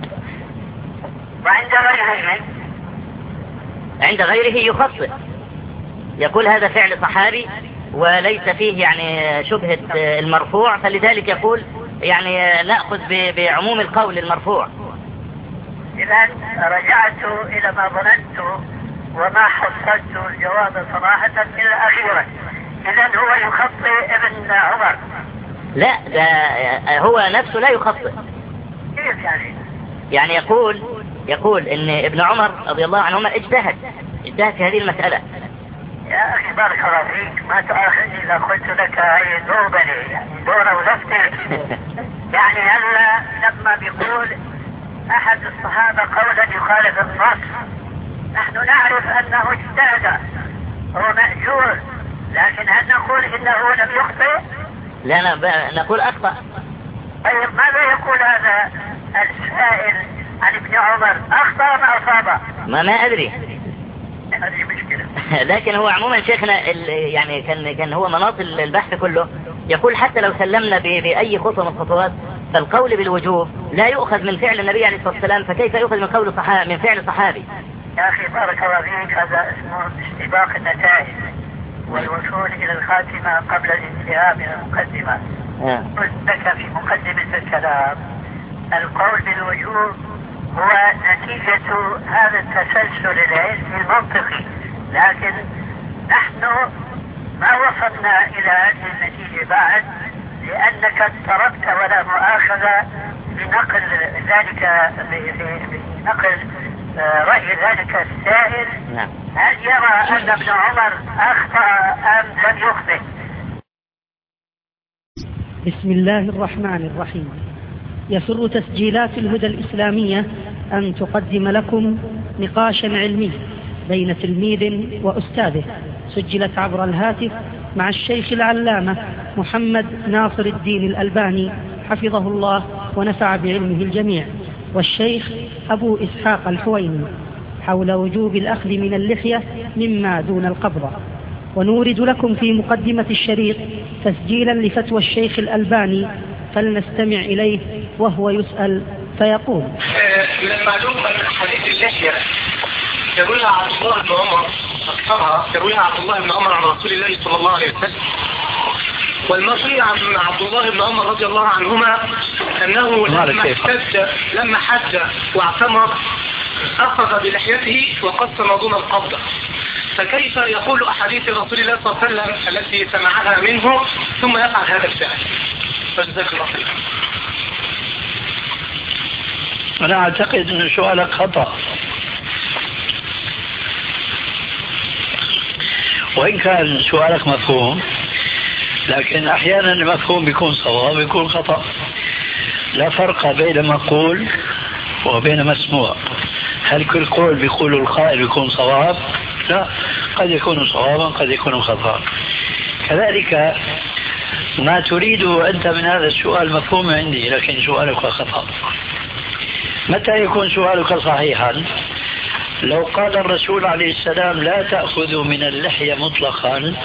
وعند غيره؟ عند غيره يخطئ، يقول هذا فعل صحابي وليس فيه يعني شبهة المرفوع، فلذلك يقول يعني نأخذ بعموم القول المرفوع. إذا رجعت إلى ما ظننت وما حصلت الجواب صراحة إلى أخيرا. إذا هو يخطئ ابن عمر؟ لا، هو نفسه لا يخطئ. كيف يعني؟ يعني يقول ان ابن عمر رضي الله عنهما اجتهد في هذه المسألة. يا أخي بارك الله فيك، ما تؤاخذني إذا قلت لك هي دوبلي، يعني دورة ولفتي. يعني هلا لما بيقول أحد الصحابة قولا يخالف النص، نحن نعرف أنه اجتهد، هو مأجور، لكن هل نقول إنه لم يخطئ؟ لا، نقول أخطأ. طيب ماذا يقول هذا السائل عن ابن عمر؟ أخطأ ما أصاب؟ ما أدري. هذه مشكلة. لكن هو عموما شيخنا يعني كان هو مناط البحث كله يقول حتى لو سلمنا بأي خطوة من الخطوات فالقول بالوجوب لا يؤخذ من فعل النبي عليه الصلاة والسلام، فكيف يؤخذ من فعل صحابي؟ يا أخي بارك الله فيك، هذا اسمه استباق النتائج والوصول إلى الخاتمة قبل الانتهاء من المقدمة. قلت لك في مقدمة الكلام القول بالوجوب هو نتيجة هذا التسلسل العلمي المنطقي، لكن نحن ما وصلنا إلى هذه النتيجة بعد، لأنك تركت ولا مؤاخذة بنقل ذلك بنقل رأي ذلك السائل. هل يرى أن ابن عمر أخطأ أم لم يخطئ؟ بسم الله الرحمن الرحيم. يسر تسجيلات الهدى الإسلامية أن تقدم لكم نقاشا علمي بين تلميذ وأستاذه، سجلت عبر الهاتف مع الشيخ العلامة محمد ناصر الدين الألباني حفظه الله ونفع بعلمه الجميع، والشيخ أبو إسحاق الحويني، حول وجوب الأخذ من اللحية مما دون القبضة. ونورد لكم في مقدمة الشريط تسجيلا لفتوى الشيخ الألباني، فلنستمع إليه وهو يسأل فيقول: من المعلوم أن حديث اللحية يرويها عبد الله بن عمر، أكثرها يرويها عبد الله بن عمر عن رسول الله صلى الله عليه وسلم. والمروي عن عبد الله بن عمر رضي الله عنهما أنه لما حج واعتمر أخذ بلحيته وقص ما دون القبضة، فكيف يقول أحاديث رسول الله صلى الله عليه وسلم التي سمعها منه ثم يفعل هذا الفعل؟ فجزاك الله خير. أنا أعتقد أن سؤالك خطأ، وإن كان سؤالك مفهوم، لكن أحيانا المفهوم بيكون صواب بيكون خطأ. لا فرق بين مقول وبين مسموع. هل كل قول بيقول القائل بيكون صواب؟ لا، قد يكون صوابا قد يكون خطأ. كذلك ما تريده أنت من هذا السؤال مفهوم عندي، لكن سؤالك خطأ. متى يكون سؤالك صحيحا؟ لو قال الرسول عليه السلام لا تأخذوا من اللحية مطلقا،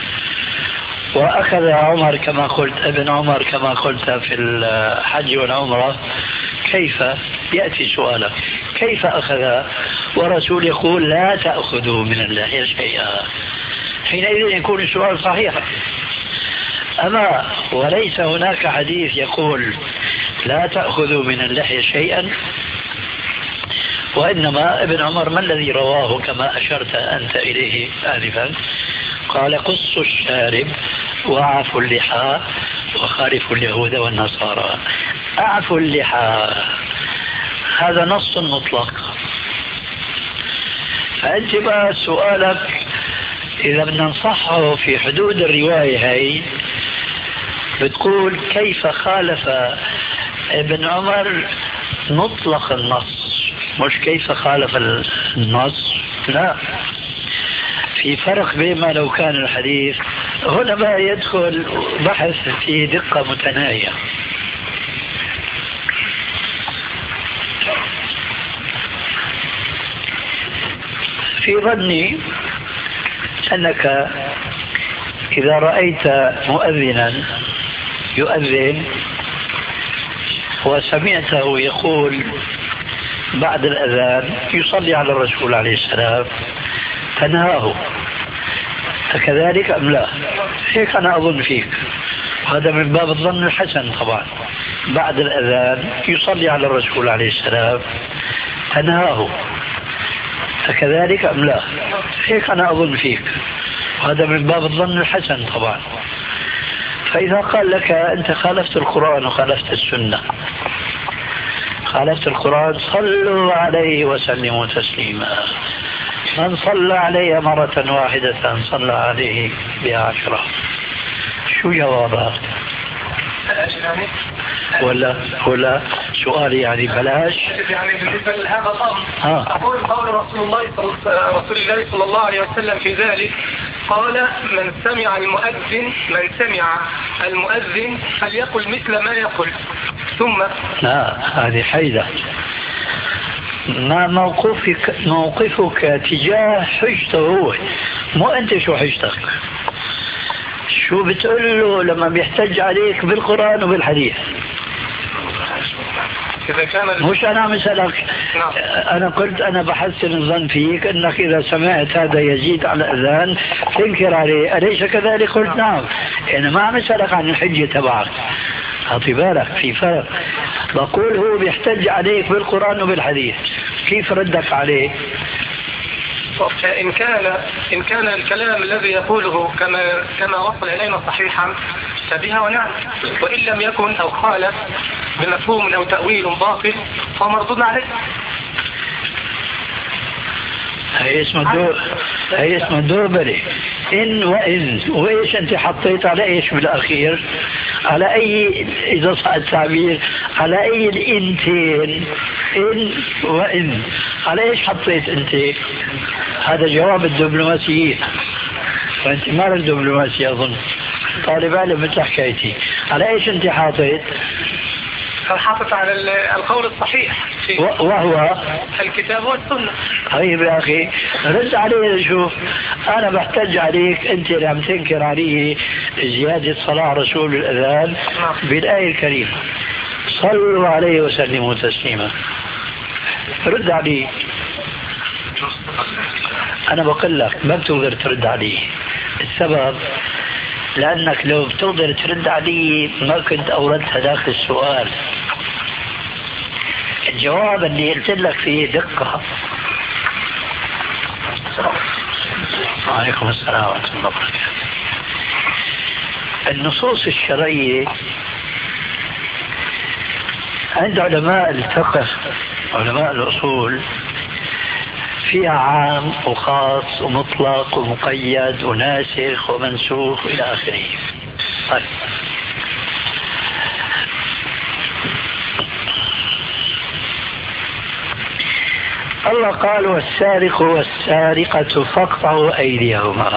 وأخذ عمر كما قلت، ابن عمر كما قلت في الحج والعمرة، كيف يأتي سؤالك؟ كيف أخذ ورسول يقول لا تأخذوا من اللحية شيئا؟ حينئذ يكون السؤال صحيحا. أما وليس هناك حديث يقول لا تأخذوا من اللحية شيئا، وإنما ابن عمر ما الذي رواه كما أشرت أنت إليه آنفا؟ قال قصوا الشارب وعفوا اللحى وخالفوا اليهود والنصارى. أعفوا اللحى هذا نص مطلق. فأنت بقى سؤالك إذا بدنا نصحه في حدود الرواية هاي، بتقول كيف خالف ابن عمر مطلق النص، مش كيف خالف النص. لا، في فرق بين ما لو كان الحديث. هنا بقى يدخل بحث في دقة متناهية. في ظني أنك إذا رأيت مؤذنا يؤذن وسمعته يقول بعد الأذان يصلي على الرسول عليه السلام تنهاه، أكذلك أم لا؟ هيك أنا أظن فيك، هذا من باب الظن الحسن. طبعا بعد الأذان يصلي على الرسول عليه السلام تنهاه، أكذلك أم لا؟ هيك أنا أظن فيك، هذا من باب الظن الحسن. طبعا فإذا قال لك أنت خالفت القرآن وخالفت السنة، خالفت القرآن صلوا عليه وسلموا تسليما، من صلى علي مرة واحدة صلى عليه ب10. شو جوابها؟ ولا سؤالي يعني بلاش؟ يعني بالنسبة لهذا الأمر أقول قول رسول الله صلى الله عليه وسلم في ذلك، قال من سمع المؤذن فليقل مثل ما يقول. ثم لا، هذه حيدة. ما موقفك تجاه حجته هو، مو أنت شو حجتك. شو بتقول له لما بيحتج عليك بالقرآن وبالحديث؟ مش أنا عم أسألك، أنا قلت أنا بحسن الظن فيك أنك إذا سمعت هذا يزيد على الأذان تنكر عليه، أليس كذلك؟ قلت نعم. أنا ما عم أسألك عن الحجة تبعك، أعطي بالك في فرق. بقول هو بيحتج عليك بالقرآن وبالحديث، كيف ردك عليه؟ إن كان الكلام الذي يقوله كما وصل إلينا صحيحا فبها ونعم، وإن لم يكن أو خالف بمفهوم أو تأويل باطل فهو مردود عليه. هي اسمه دوربري. إن وإن، وإيش أنت حطيت على إيش بالأخير؟ على أي، إذا صح التعبير، على أي الإنتين؟ إن وإن، على إيش حطيت أنت؟ هذا جواب الدبلوماسيين، وأنت ما لك دبلوماسي أظن، طالب علم مثل حكايتي. على إيش أنت حاطيت؟ حاطط على القول الصحيح وهو الكتاب والسنة. طيب يا أخي رد عليه. شوف أنا بحتج عليك أنت اللي عم تنكر عليه زيادة صلاة رسول الأذان بالآية الكريمة صلوا عليه وسلموا تسليما. رد عليه. أنا بقول لك ما بتقدر ترد عليه. السبب لأنك لو بتقدر ترد عليه ما كنت أوردت هذاك السؤال. الجواب اللي قلت لك فيه دقة. وعليكم السلام ورحمة الله وبركاته. النصوص الشرعية عند علماء الفقه علماء الأصول فيها عام وخاص ومطلق ومقيد وناسخ ومنسوخ إلى آخره. طيب الله قال والسارق والسارقة فاقطعوا أيديهما.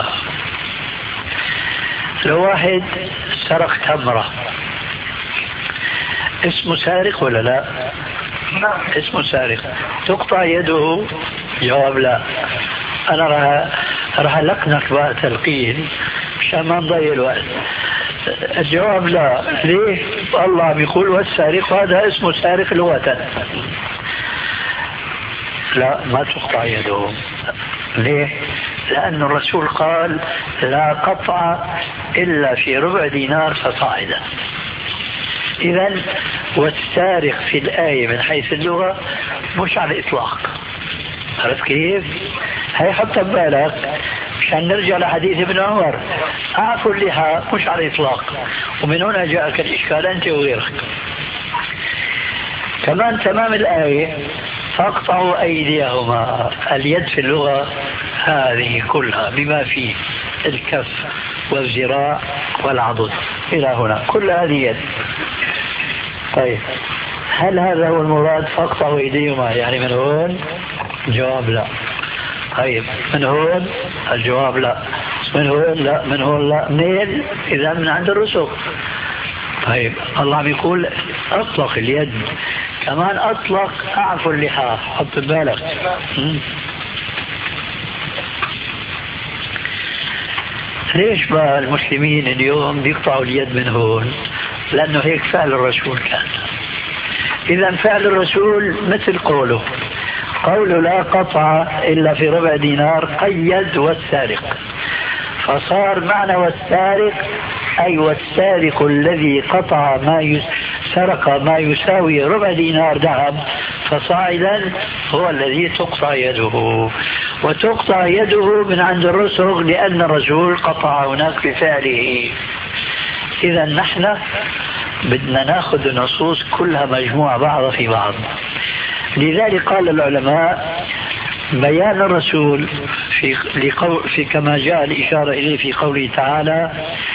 لو واحد سرق تمرة اسمه سارق ولا لا؟ اسمه سارق، تقطع يده؟ جواب لا. أنا راح ألقنك بقى تلقين مشان ما نضيع الوقت. الجواب لا. ليه؟ الله بيقول والسارق، هذا اسمه سارق لغة. لا، ما تقطع يده. ليه؟ لأن الرسول قال لا قطع إلا في ربع دينار فصاعدا. إذن والسارق في الآية من حيث اللغة مش على الإطلاق. عرفت كيف؟ هي حتى ببالك مشان نرجع لحديث ابن عمر، أعفوا اللحى مش على الإطلاق، ومن هنا جاءك الإشكال أنت وغيرك. كمان تمام الآية فاقطعوا أيديهما. اليد في اللغة هذه كلها بما فيه الكف والذراع والعضد إلى هنا، كل هذه يد. طيب هل هذا هو المراد فاقطعوا أيديهما يعني من هون؟ الجواب لا. طيب من هون؟ الجواب لا. من هون لا. من هون لا. منين؟ إذا من عند الرسل. طيب الله عم يقول أطلق اليد، كمان أطلق أعفوا اللحى. حط بالك. ليش بقى المسلمين اليوم بيقطعوا اليد من هون؟ لأنه هيك فعل الرسول كان. إذا فعل الرسول مثل قوله لا قطع إلا في ربع دينار، قيد والسارق، فصار معنى والسارق أي والسارق الذي قطع سرق ما يساوي ربع دينار ذهب فصاعدا هو الذي تقطع يده، وتقطع يده من عند الرسل لأن الرسول قطع هناك بفعله. إذا نحن بدنا ناخذ النصوص كلها مجموعة بعضها في بعض. لذلك قال العلماء بيان الرسول في كما جاء الإشارة إليه في قوله تعالى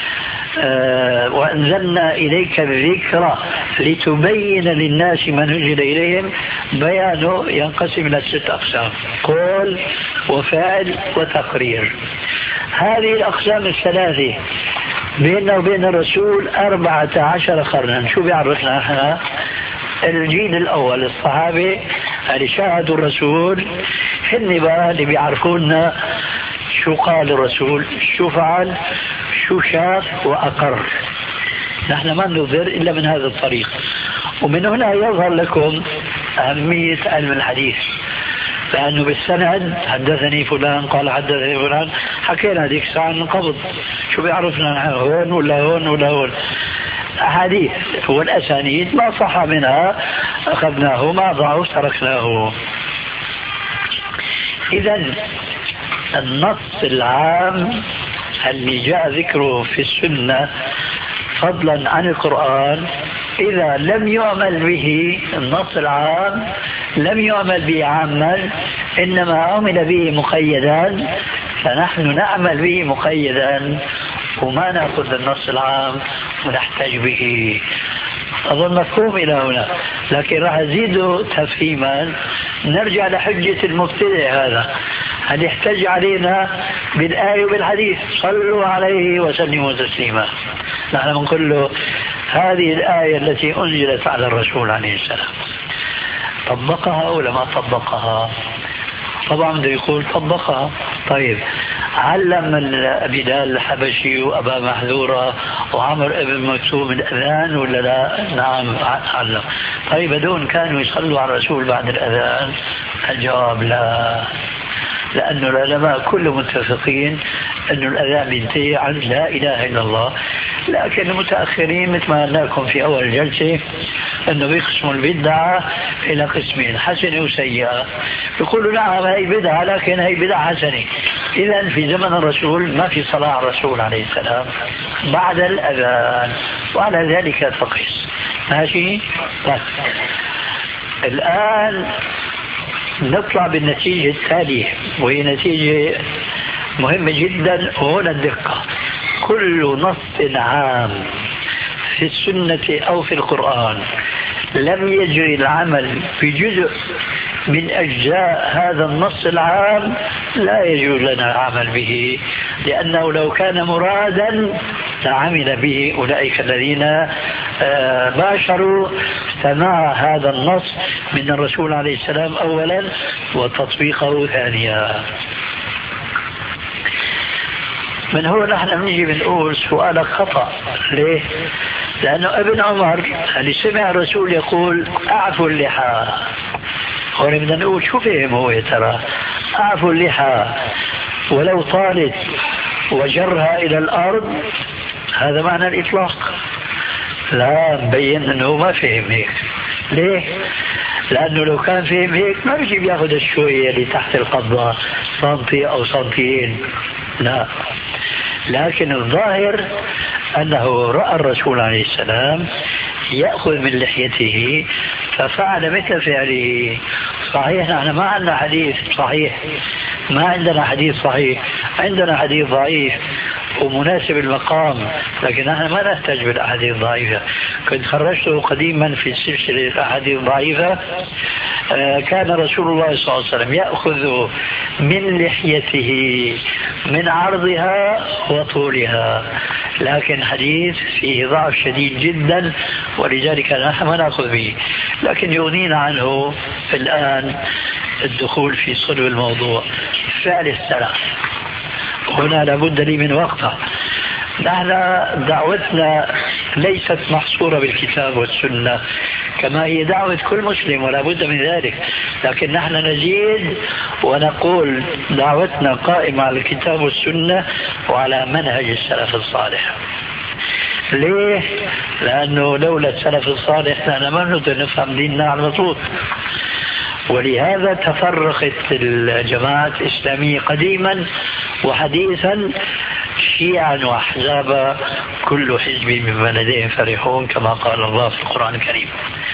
وأنزلنا إليك الذكر لتبين للناس ما نزل إليهم، بيانه ينقسم إلى 6 أقسام: قول وفعل وتقرير. هذه الأقسام الثلاثة بيننا وبين الرسول 14 قرنا. شو بيعرفنا احنا؟ الجيل الأول الصحابة اللي شاهدوا الرسول هن بقى اللي بيعرفونا شو قال الرسول، شو فعل، شو شاف وأقر. نحن ما ننظر إلا من هذا الطريق. ومن هنا يظهر لكم أهمية علم الحديث، لأنه بالسند حدثني فلان قال حدثني فلان، حكينا هذيك الساعة من قبل، شو بيعرفنا هون ولا هون ولا هون؟ أحاديث والأسانيد ما صح منها أخذناه، ما ضعف تركناه. إذا النص العام اللي جاء ذكره في السنة فضلا عن القرآن إذا لم يعمل به، النص العام لم يعمل به عاما إنما عمل به مقيدا، فنحن نعمل به مقيدا وما نأخذ النص العام ونحتاج به. أظن مفهوم إلى هنا، لكن راح أزيده تفهيما. نرجع لحجة المبتدع هذا، هل يحتج علينا بالآية وبالحديث صلوا عليه وسلموا تسليما. نحن بنقول له هذه الآية التي أنزلت على الرسول عليه السلام طبقها ولا ما طبقها؟ طبعا بده يقول طبقها. طيب علم بلال الحبشي وأبا محذورة وعمر ابن مكتوم الأذان ولا لا؟ نعم علم. طيب هذول كانوا يصلوا على الرسول بعد الأذان؟ الجواب لا، لأن العلماء كلهم متفقين أن الأذان بينتهي عن لا إله إلا الله. لكن المتأخرين مثل ما قلنا لكم في أول الجلسة أنه بيقسموا البدعة إلى قسمين: حسنة وسيئة. يقولوا نعم هي بدعة لكن هي بدعة حسنة. إذا في زمن الرسول ما في صلاة على الرسول عليه السلام بعد الأذان، وعلى ذلك تقيس. ماشي؟ طيب الآن نطلع بالنتيجة التالية، وهي نتيجة مهمة جدا، وهنا الدقة. كل نص عام في السنة أو في القرآن لم يجري العمل في جزء من أجزاء هذا النص العام لا يجوز لنا العمل به، لأنه لو كان مرادا لعمل به أولئك الذين باشروا سماع هذا النص من الرسول عليه السلام أولا وتطبيقه ثانيا. من هو نحن بنيجي بنقول سؤالك خطأ. ليه؟ لأنه ابن عمر اللي سمع الرسول يقول أعفوا اللحى، هون بدنا نقول شو فهم هو يا ترى؟ أعفوا اللحى ولو طالت وجرها إلى الأرض، هذا معنى الإطلاق. لا، مبين أنه ما فهم هيك. ليه؟ لأنه لو كان فهم هيك ما بيجي بياخذ الشوية اللي تحت القبضة سنتي أو سنتين، لا. لكن الظاهر أنه رأى الرسول عليه السلام يأخذ من لحيته ففعل مثل فعله. صحيح نحن ما عندنا حديث صحيح، ما عندنا حديث صحيح، عندنا حديث ضعيف ومناسب المقام، لكن نحن ما نحتاج بالأحاديث الضعيفة. كنت خرجته قديما في سلسلة الأحاديث الضعيفة. كان رسول الله صلى الله عليه وسلم يأخذ من لحيته من عرضها وطولها، لكن حديث فيه ضعف شديد جدا ولذلك نحن ما نأخذ به. لكن يغنينا عنه الآن الدخول في صلب الموضوع. فعل السلف هنا لابد لي من وقفة. نحن دعوتنا ليست محصورة بالكتاب والسنة كما هي دعوة كل مسلم ولا بد من ذلك، لكن نحن نزيد ونقول دعوتنا قائمة على الكتاب والسنة وعلى منهج السلف الصالح. ليه؟ لأنه لولا السلف الصالح نحن ما نقدر نفهم ديننا على المطلوب. ولهذا تفرقت الجماعات الإسلامية قديما وحديثا شيعا وأحزابا، كل حزب بما لديهم فرحون كما قال الله في القرآن الكريم.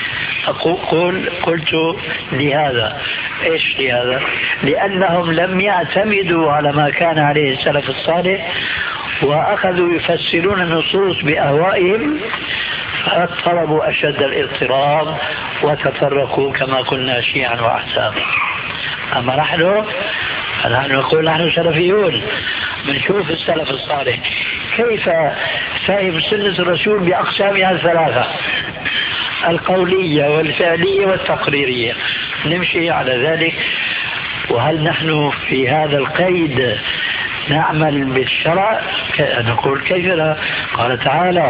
قلت لهذا، إيش لهذا؟ لأنهم لم يعتمدوا على ما كان عليه السلف الصالح وأخذوا يفسرون النصوص بأهوائهم فاضطربوا أشد الاضطراب وتفرقوا كما قلنا شيعا وأحزابا. أما نحن نقول نحن سلفيون، بنشوف السلف الصالح كيف فهم سنة الرسول بأقسامها الثلاثة، القولية والفعلية والتقريرية، نمشي على ذلك. وهل نحن في هذا القيد نعمل بالشرع؟ نقول كيف لا؟ قال تعالى: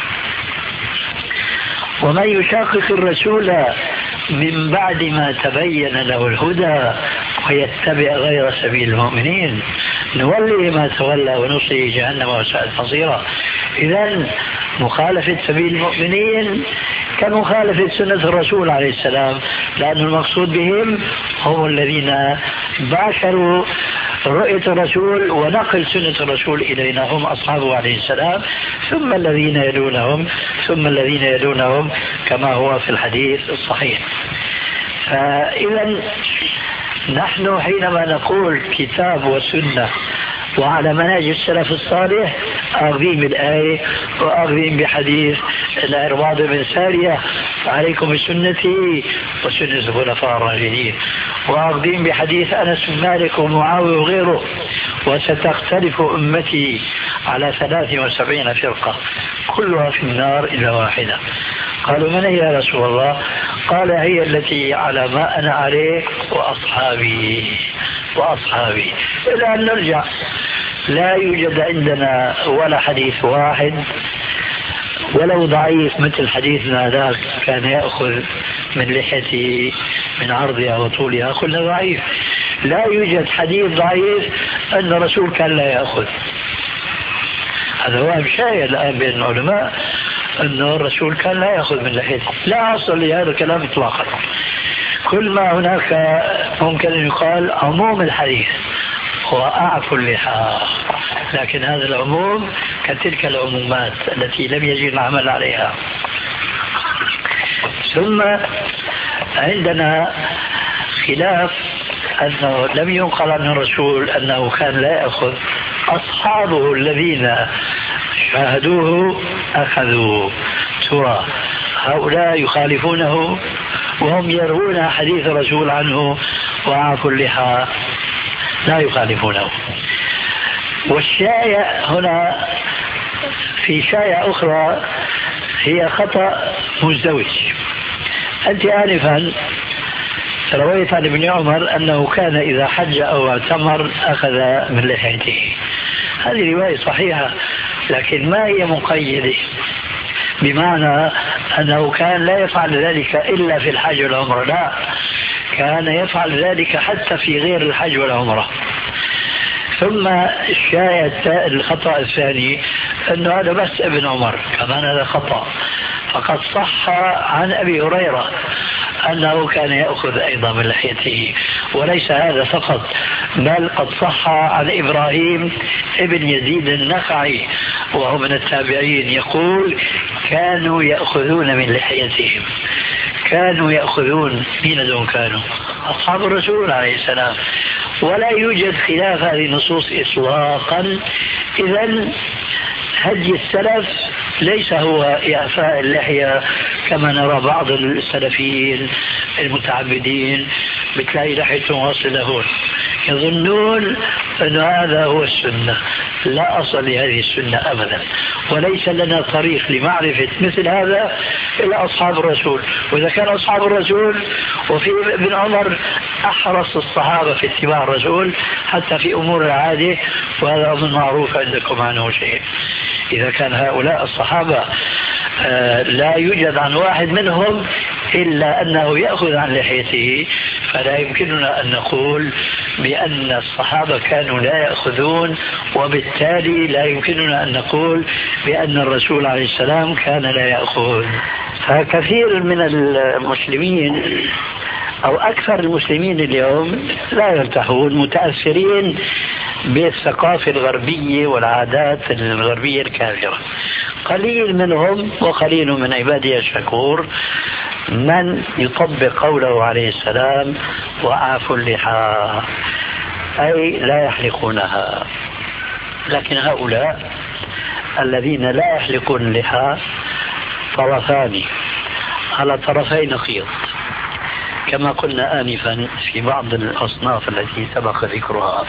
ومن يشاقق الرسول من بعد ما تبين له الهدى ويتبع غير سبيل المؤمنين نوليه ما تولى ونصله جهنم وساءت مصيرا. إذن مخالفة سبيل المؤمنين كمخالفة سنة الرسول عليه السلام، لأن المقصود بهم هم الذين باشروا رؤية الرسول ونقل سنة الرسول إلينا، هم أصحابه عليه السلام، ثم الذين يلونهم ثم الذين يلونهم كما هو في الحديث الصحيح. فإذا نحن حينما نقول كتاب وسنة وعلى منهج السلف الصالح أخذين بالآية وأخذين بحديث العرباض بن سارية: عليكم بسنتي وسنة الخلفاء الراشدين، وأخذين بحديث أنس بن مالك ومعاوية وغيره: وستختلف أمتي على 73 فرقة كلها في النار إلا واحدة. قالوا: من هي يا رسول الله؟ قال: هي التي على ما أنا عليه وأصحابي إلى أن نرجع. لا يوجد عندنا ولا حديث واحد ولو ضعيف مثل حديثنا ذاك كان يأخذ من لحيته من عرضها وطولها، قلنا ضعيف. لا يوجد حديث ضعيف أن الرسول كان لا يأخذ. هذا هو شائع الآن بين العلماء أن الرسول كان لا يأخذ من لحيته، لا أصل لهذا الكلام إطلاقا. كل ما هناك ممكن أن يقال عموم الحديث وأعفو اللحى، لكن هذا العموم كتلك العمومات التي لم يجري العمل عليها. ثم عندنا خلاف أنه لم ينقل عن الرسول أنه كان لا يأخذ، أصحابه الذين شاهدوه أخذوا. ترى هؤلاء يخالفونه وهم يروون حديث الرسول عنه وعافوا اللحى لا يخالفونه. والشائع هنا في شائع أخرى هي خطأ مزدوج. أنت آنفا رويت عن ابن عمر أنه كان إذا حج أو اعتمر أخذ من لحيته. هذه رواية صحيحة، لكن ما هي مقيدة، بمعنى أنه كان لا يفعل ذلك إلا في الحج والعمرة، لا، كان يفعل ذلك حتى في غير الحج والعمرة. ثم الشاهد الخطأ الثاني أنه هذا بس ابن عمر، كمان هذا خطأ. فقد صح عن أبي هريرة أنه كان يأخذ أيضا من لحيته، وليس هذا فقط، بل قد صح عن إبراهيم ابن يزيد النخعي وهو من التابعين يقول: كانوا يأخذون من لحيتهم. كانوا يأخذون، مين دون كانوا؟ أصحاب الرسول عليه السلام. ولا يوجد خلاف هذه النصوص إطلاقا. إذن هدي السلف ليس هو إعفاء اللحية كما نرى بعض السلفيين المتعبدين بتلاقي لحيتهم واصلة هون، يظنون أن هذا هو السنة. لا أصل لهذه السنة أبدا، وليس لنا طريق لمعرفة مثل هذا إلا أصحاب الرسول. وإذا كان أصحاب الرسول، وفي ابن عمر أحرص الصحابة في اتباع الرسول حتى في أمور العادة، وهذا أظن معروف عندكم عنه شيء. إذا كان هؤلاء الصحابة لا يوجد عن واحد منهم إلا أنه يأخذ عن لحيته، فلا يمكننا أن نقول بأن الصحابة كانوا لا يأخذون، وبالتالي لا يمكننا أن نقول بأن الرسول عليه السلام كان لا يأخذ. فكثير من المسلمين أو أكثر المسلمين اليوم لا يرتاحون، متأثرين بالثقافة الغربية والعادات الغربية الكافرة. قليل منهم وقليل من عبادي الشكور من يطبق قوله عليه السلام وأعفوا اللحى، أي لا يحلقونها. لكن هؤلاء الذين لا يحلقون اللحى طرفان على طرفي نقيض، كما قلنا آنفا في بعض الأصناف التي سبق ذكرها.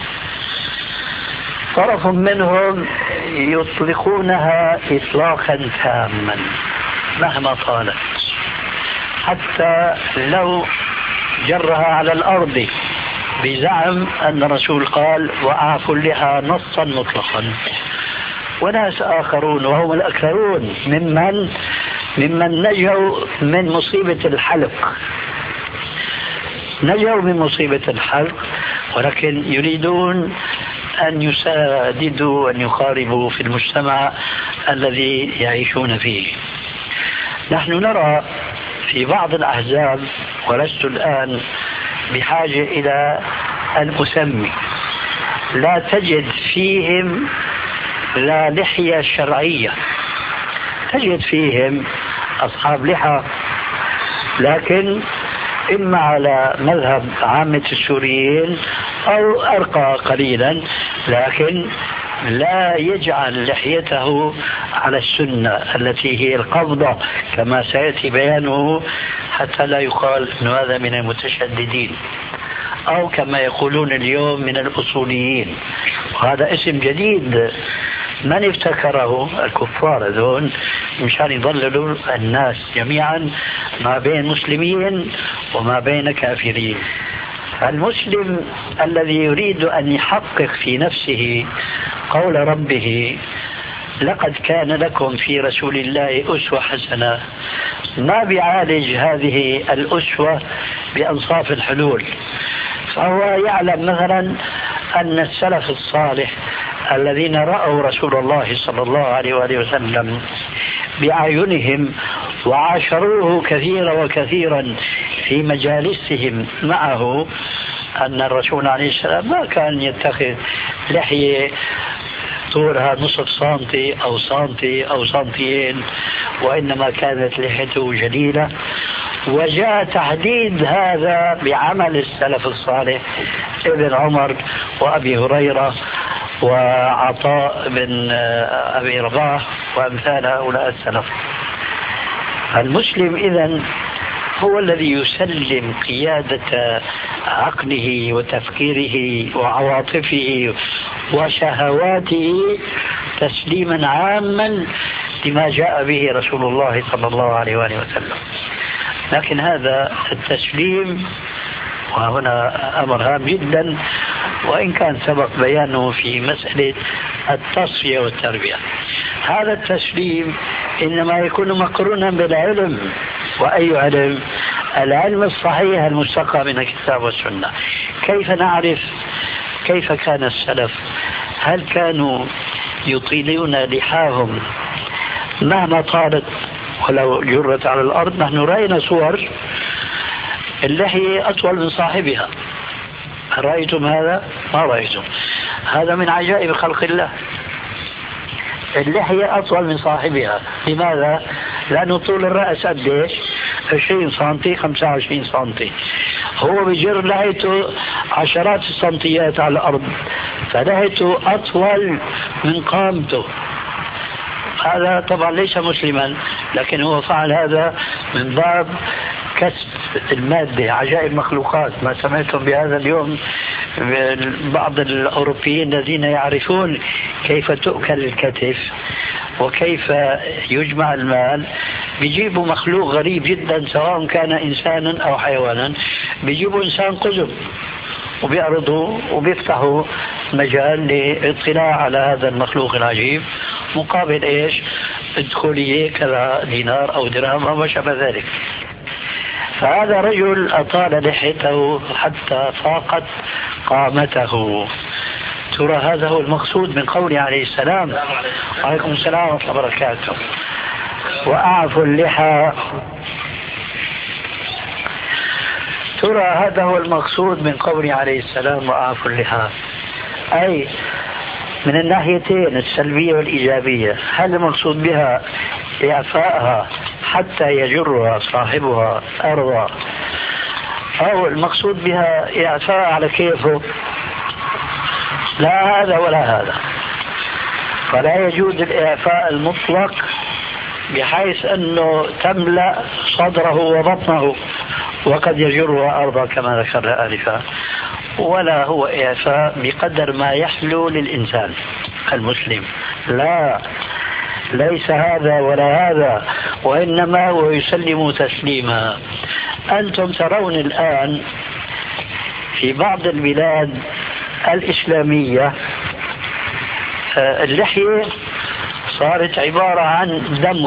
طرف منهم يطلقونها إطلاقا تاما مهما طالت، حتى لو جرها على الأرض بزعم أن الرسول قال وأعفوا اللحى نصا مطلقا. وناس آخرون وهم الأكثرون ممن نجوا من مصيبة الحلق، نجوا من مصيبة الحلق، ولكن يريدون أن يساددوا وأن يقاربوا في المجتمع الذي يعيشون فيه. نحن نرى في بعض الأحزاب، ولست الآن بحاجة إلى أن أسمي، لا تجد فيهم لا لحية شرعية، تجد فيهم أصحاب لحى، لكن إما على مذهب عامة السوريين أو أرقى قليلا، لكن لا يجعل لحيته على السنة التي هي القبضة كما سيأتي بيانه، حتى لا يقال أن هذا من المتشددين أو كما يقولون اليوم من الأصوليين. وهذا اسم جديد من ابتكره الكفار ذون مشان يضللوا الناس جميعا ما بين مسلمين وما بين كافرين. المسلم الذي يريد أن يحقق في نفسه قول ربه لقد كان لكم في رسول الله أسوة حسنة، ما بيعالج هذه الأسوة بأنصاف الحلول. فهو يعلم مثلا أن السلف الصالح الذين رأوا رسول الله صلى الله عليه وآله وسلم بأعينهم وعاشروه كثيرا وكثيرا في مجالسهم معه، أن الرسول عليه السلام ما كان يتخذ لحية طولها نصف سنتي أو سنتي أو سنتيين، وإنما كانت لحيته جليلة. وجاء تحديد هذا بعمل السلف الصالح ابن عمر وأبي هريرة وعطاء بن أبي رباح وأمثال هؤلاء السلف. المسلم إذن هو الذي يسلم قيادة عقله وتفكيره وعواطفه وشهواته تسليما عاما لما جاء به رسول الله صلى الله عليه وآله وسلم. لكن هذا التسليم، وهنا أمر هام جدا وإن كان سبق بيانه في مسألة التصفية والتربية، هذا التسليم إنما يكون مقرونا بالعلم. وأي علم؟ العلم الصحيح المستقى من الكتاب والسنة. كيف نعرف كيف كان السلف؟ هل كانوا يطيلون لحاهم مهما طالت ولو جرت على الأرض؟ نحن رأينا صور اللحية أطول من صاحبها، رأيتم هذا؟ ما رأيتم. هذا من عجائب خلق الله، اللحية أطول من صاحبها. لماذا؟ لأنه طول الرأس قديش؟ 20 سنتي 25 سنتي، هو بجر لحيته عشرات السنتيات على الأرض، فلحيته أطول من قامته. هذا طبعا ليس مسلما، لكن هو فعل هذا من باب كسب المادة. عجائب مخلوقات، ما سمعتم بهذا اليوم بعض الأوروبيين الذين يعرفون كيف تؤكل الكتف وكيف يجمع المال، بيجيبوا مخلوق غريب جدا سواء كان إنسانا أو حيوانا، بيجيبوا إنسان قزم وبيعرضوا وبيفتحوا مجال للاطلاع على هذا المخلوق العجيب مقابل إيش؟ ادخلية كذا دينار أو درهم أو ما شابه ذلك. فهذا رجل أطال لحيته حتى فاقت قامته. ترى هذا هو المقصود من قوله عليه السلام. وعليكم السلام ورحمة الله وبركاته. وأعفوا اللحى. ترى هذا هو المقصود من قوله عليه السلام وأعفوا اللحى، أي من الناحيتين السلبية والإيجابية. هل المقصود بها إعفاءها حتى يجرها صاحبها أرضا، أو المقصود بها إعفاء على كيفه؟ لا هذا ولا هذا. فلا يجوز الإعفاء المطلق بحيث أنه تملأ صدره وبطنه وقد يجرها أرضا كما ذكرنا آنفا، ولا هو إعفاء بقدر ما يحلو للإنسان المسلم. لا، ليس هذا ولا هذا، وإنما هو يسلم تسليما. أنتم ترون الآن في بعض البلاد الإسلامية اللحية صارت عبارة عن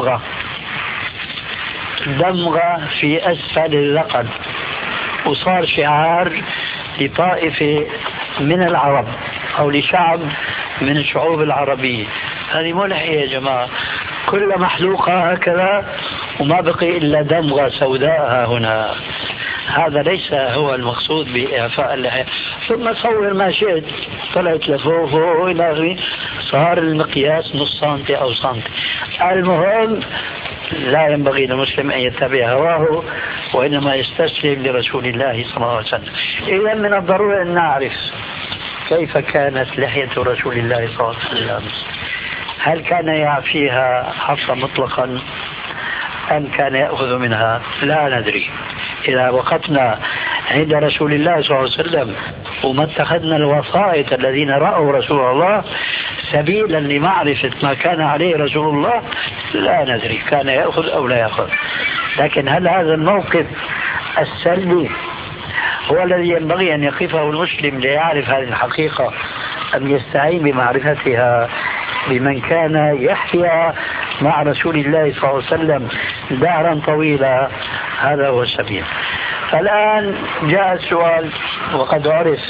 دمغة في أسفل الذقن، وصار شعار لطائفة من العرب أو لشعب من الشعوب العربية. هذه مو لحية يا جماعة، كل محلوقة هكذا وما بقي إلا دمغة سوداء هنا. هذا ليس هو المقصود بإعفاء اللحية. ثم تصور ما شئت، طلعت لفوق وإلى آخره، صار المقياس نص سنتي أو سنتي. المهم لا ينبغي للمسلم أن يتبع هواه، وإنما يستسلم لرسول الله صلى الله عليه وسلم. إذا من الضروري أن نعرف كيف كانت لحية رسول الله صلى الله عليه وسلم. هل كان يعفيها حفظا مطلقا أم كان يأخذ منها؟ لا ندري. إذا وقفنا عند رسول الله صلى الله عليه وسلم وما اتخذنا الوسائط الذين رأوا رسول الله سبيلا لمعرفة ما كان عليه رسول الله، لا ندري كان يأخذ أو لا يأخذ. لكن هل هذا الموقف السلبي هو الذي ينبغي أن يقفه المسلم ليعرف هذه الحقيقة، أم يستعين بمعرفتها بمن كان يحيا مع رسول الله صلى الله عليه وسلم دهرا طويلا؟ هذا هو السبيل. الآن جاء السؤال، وقد عرف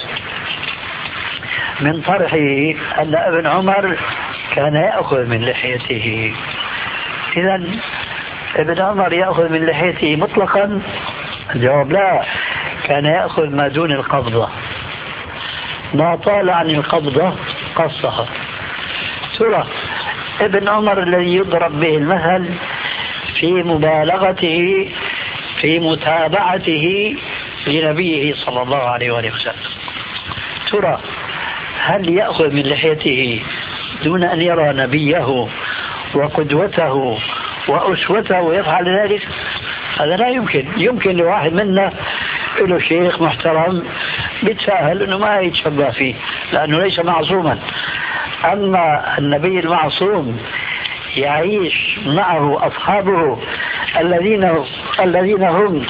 من طرحه أن ابن عمر كان يأخذ من لحيته. إذا ابن عمر يأخذ من لحيته مطلقا؟ الجواب لا، كان يأخذ ما دون القبضة، ما طال عن القبضة قصها. ترى ابن عمر الذي يضرب به المثل في مبالغته في متابعته لنبيه صلى الله عليه وآله وسلم، ترى هل يأخذ من لحيته دون أن يرى نبيه وقدوته وأسوته ويفعل ذلك؟ هذا لا يمكن. يمكن لواحد منا له شيخ محترم بيتساهل أنه ما يتشبه فيه لأنه ليس معصوما، أما النبي المعصوم يعيش معه أصحابه الذين هم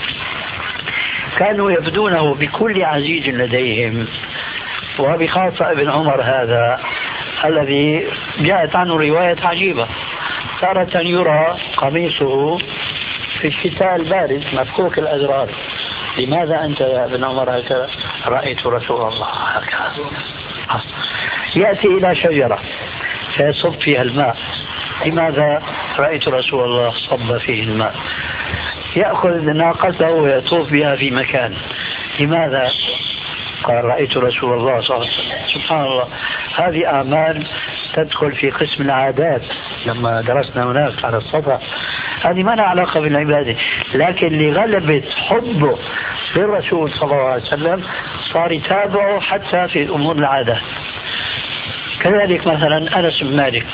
كانوا يفدونه بكل عزيز لديهم، وبخاصة ابن عمر هذا الذي جاءت عنه رواية عجيبة. تارة يرى قميصه في الشتاء البارد مفكوك الأزرار. لماذا أنت يا ابن عمر هكذا؟ رأيت رسول الله هكذا. يأتي إلى شجرة فيصب فيها الماء. لماذا؟ رأيت رسول الله صب فيه الماء. يأخذ ناقته ويطوف بها في مكان. لماذا؟ قال رأيت رسول الله صلى الله عليه وسلم. سبحان الله، هذه أعمال تدخل في قسم العادات لما درسنا هناك على الصفا. هذه ما لها علاقة بالعبادة، لكن لغلبة حبه للرسول صلى الله عليه وسلم صار يتابعه حتى في أمور العادات. كذلك مثلا أنس بن مالك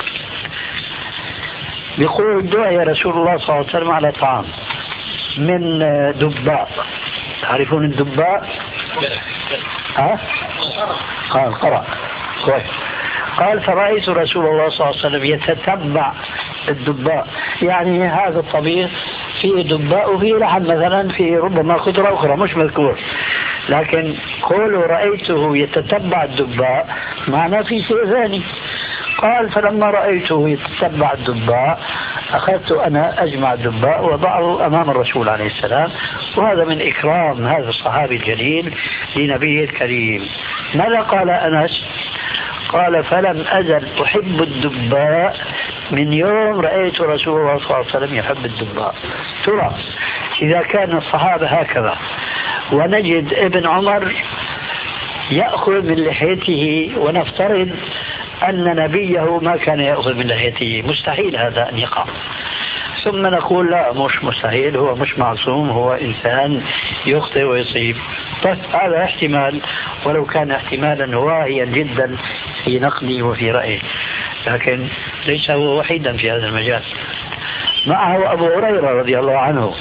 بيقول دعي رسول الله صلى الله عليه وسلم على طعام من دباء. تعرفون الدباء؟ قال قرأ كويس. قال فرأيت رسول الله صلى الله عليه وسلم يتتبع الدباء، يعني هذا الطبيخ فيه دباء وفيه لحم مثلا، فيه ربما خضرة أخرى مش مذكور، لكن قولوا رأيته يتتبع الدباء معناه في شيء ثاني. قال فلما رأيته يتتبع الدباء أخذت أنا أجمع الدباء وضعه أمام الرسول عليه السلام، وهذا من إكرام هذا الصحابي الجليل لنبيه الكريم. ماذا قال أنس؟ قال فلم أزل أحب الدباء من يوم رأيت رسول الله صلى الله عليه وسلم يحب الدباء. ترى إذا كان الصحابة هكذا ونجد ابن عمر يأخذ من لحيته، ونفترض أن نبيه ما كان يأخذ من لحيته، مستحيل هذا أن يقع، ثم نقول لا مش مستحيل، هو مش معصوم، هو إنسان يخطئ ويصيب. طيب هذا احتمال، ولو كان احتمالا واهيا جدا في نقله وفي رأيه، لكن ليس هو وحيدا في هذا المجال. معه أبو هريرة رضي الله عنه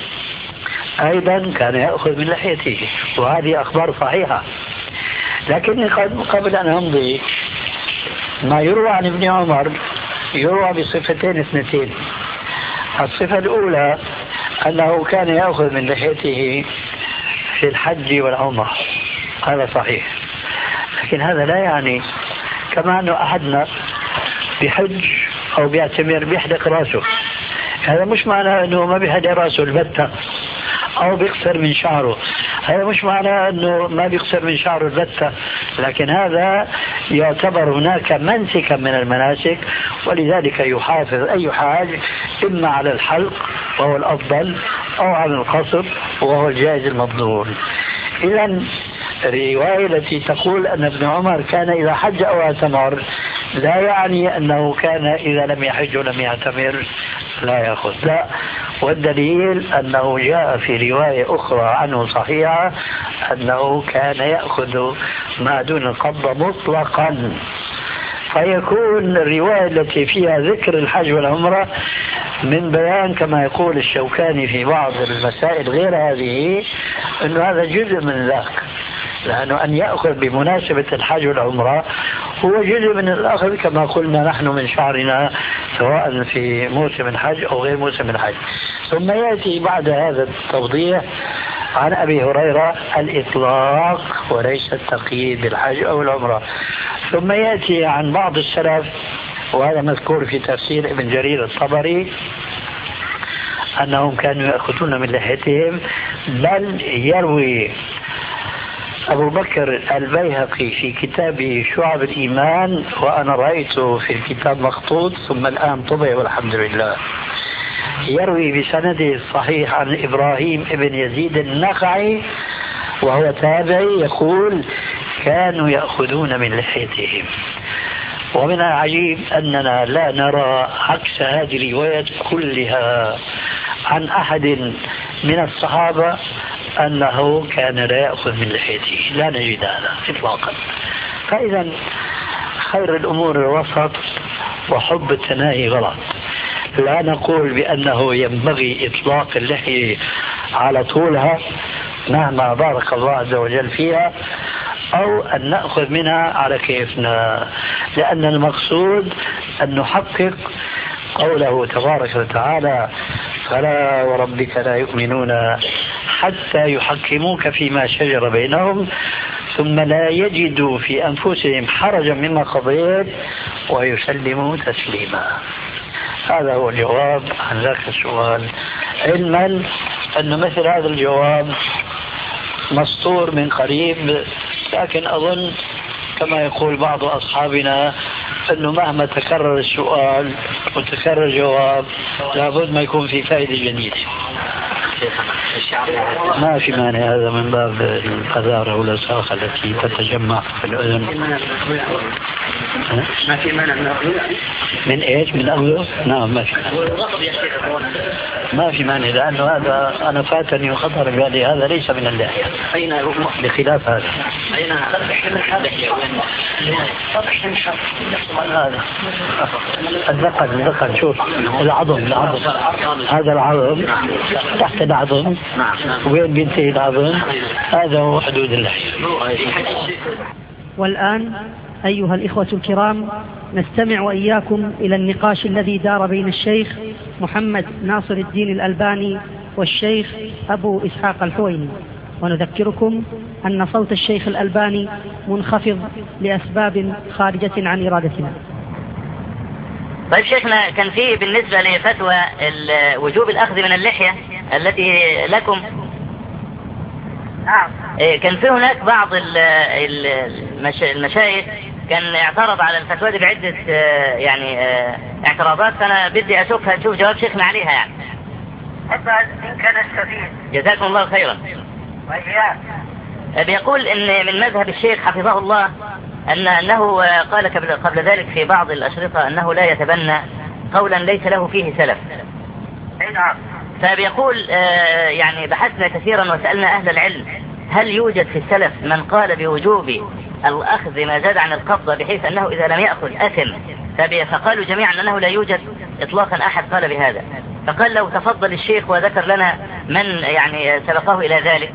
أيضا كان يأخذ من لحيته، وهذه أخبار صحيحة. لكن قبل أن أمضي، ما يروى عن ابن عمر يروى بصفتين اثنتين. الصفة الأولى أنه كان يأخذ من لحيته في الحج والعمرة، هذا صحيح، لكن هذا لا يعني كما أنه أحدنا بحج أو بيعتمر بيحدق رأسه، هذا مش معناه أنه ما بيحدق رأسه البتة أو بيقصر من شعره، هذا مش معناه أنه ما بيقصر من شعره البتة، لكن هذا يعتبر هناك منسكا من المناسك، ولذلك يحافظ أي حاج إما على الحلق وهو الأفضل أو على القصر وهو الجائز المفضول. إذن الرواية التي تقول أن ابن عمر كان إذا حج أو اعتمر لا يعني أنه كان إذا لم يحج ولم يعتمر لا يأخذ، لا، والدليل أنه جاء في رواية أخرى عنه صحيحة أنه كان يأخذ ما دون القبضة مطلقا. فيكون الرواية التي فيها ذكر الحج والعمرة من بيان كما يقول الشوكاني في بعض المسائل غير هذه أنه هذا جزء من ذاك، لأنه أن يأخذ بمناسبة الحج والعمرة هو جزء من الأخذ كما قلنا نحن من شعرنا سواء في موسم الحج أو غير موسم الحج. ثم يأتي بعد هذا التوضيح عن أبي هريرة الإطلاق وليس التقييد بالحج أو العمرة. ثم يأتي عن بعض السلف، وهذا مذكور في تفسير ابن جرير الطبري، أنهم كانوا يأخذون من لحيتهم، بل يروي أبو بكر البيهقي في كتابه شعب الإيمان، وأنا رأيته في الكتاب مخطوط ثم الآن طبع والحمد لله، يروي بسنده الصحيح عن إبراهيم ابن يزيد النخعي وهو تابعي يقول كانوا يأخذون من لحيتهم. ومن العجيب أننا لا نرى عكس هذه الروايات كلها عن أحد من الصحابة أنه كان لا يأخذ من لحيته، لا نجد هذا إطلاقا. فإذا خير الأمور الوسط، وحب التناهي غلط. لا نقول بأنه ينبغي إطلاق اللحية على طولها مهما بارك الله عز وجل فيها، أو أن نأخذ منها على كيفنا، لأن المقصود أن نحقق قوله تبارك وتعالى فلا وربك لا يؤمنون حتى يحكموك فيما شجر بينهم ثم لا يجدوا في أنفسهم حرجا مما قضيت ويسلموا تسليما. هذا هو الجواب عن ذاك السؤال، علما أن مثل هذا الجواب مسطور من قريب، لكن أظن كما يقول بعض أصحابنا أنه مهما تكرر السؤال وتكرر الجواب لابد ما يكون في فائدة جديدة. ما في مانع، هذا من باب القذارة والأساخة التي تتجمع في الأذن. ما في مانع من أخذه يعني؟ من إيش؟ من أخذه؟ نعم ما في ما في مانع، لأنه هذا أنا فاتني وخطر بالي هذا ليس من اللحية. أين بخلاف هذا. أين اللحية؟ هذا الذقن شوف العظم هذا العظم تحت العظم وين بينتهي العظم هذا هو حدود اللحية. والآن أيها الإخوة الكرام نستمع وإياكم إلى النقاش الذي دار بين الشيخ محمد ناصر الدين الألباني والشيخ أبو إسحاق الحويني، ونذكركم أن صوت الشيخ الألباني منخفض لأسباب خارجة عن إرادتنا. طيب شيخنا، كان فيه بالنسبة لفتوى وجوب الأخذ من اللحية التي لكم، كان في هناك بعض المشايخ كان اعترض على الفتوى دي بعدة يعني اعتراضات، فأنا بدي أشوف جواب شيخنا عليها يعني. تفضل إن كان السبيل. جزاكم الله خيرا. وإياك. بيقول إن من مذهب الشيخ حفظه الله أنه قال قبل ذلك في بعض الأشرطة أنه لا يتبنى قولا ليس له فيه سلف. نعم. فبيقول يعني بحثنا كثيرا وسألنا أهل العلم هل يوجد في السلف من قال بوجوب الأخذ ما زاد عن القبضة بحيث أنه إذا لم يأخذ أثم، فقالوا جميعا أنه لا يوجد إطلاقا أحد قال بهذا. فقال لو تفضل الشيخ وذكر لنا من يعني سبقه إلى ذلك.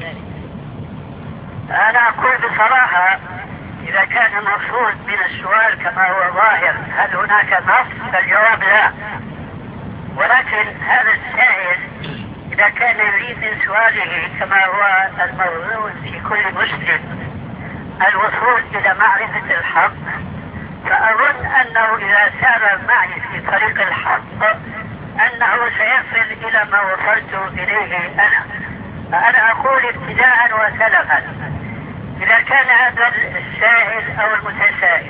أنا أقول بصراحة إذا كان المقصود من السؤال كما هو ظاهر هل هناك نص، فالجواب لا. ولكن هذا السائل إذا كان يريد من سؤاله كما هو الموضوع في كل مسلم الوصول إلى معرفة الحق، فأظن أنه إذا سار معي في طريق الحق أنه سيصل إلى ما وصلت إليه أنا. فأنا أقول ابتداء وسلفا إذا كان هذا السائل أو المتسائل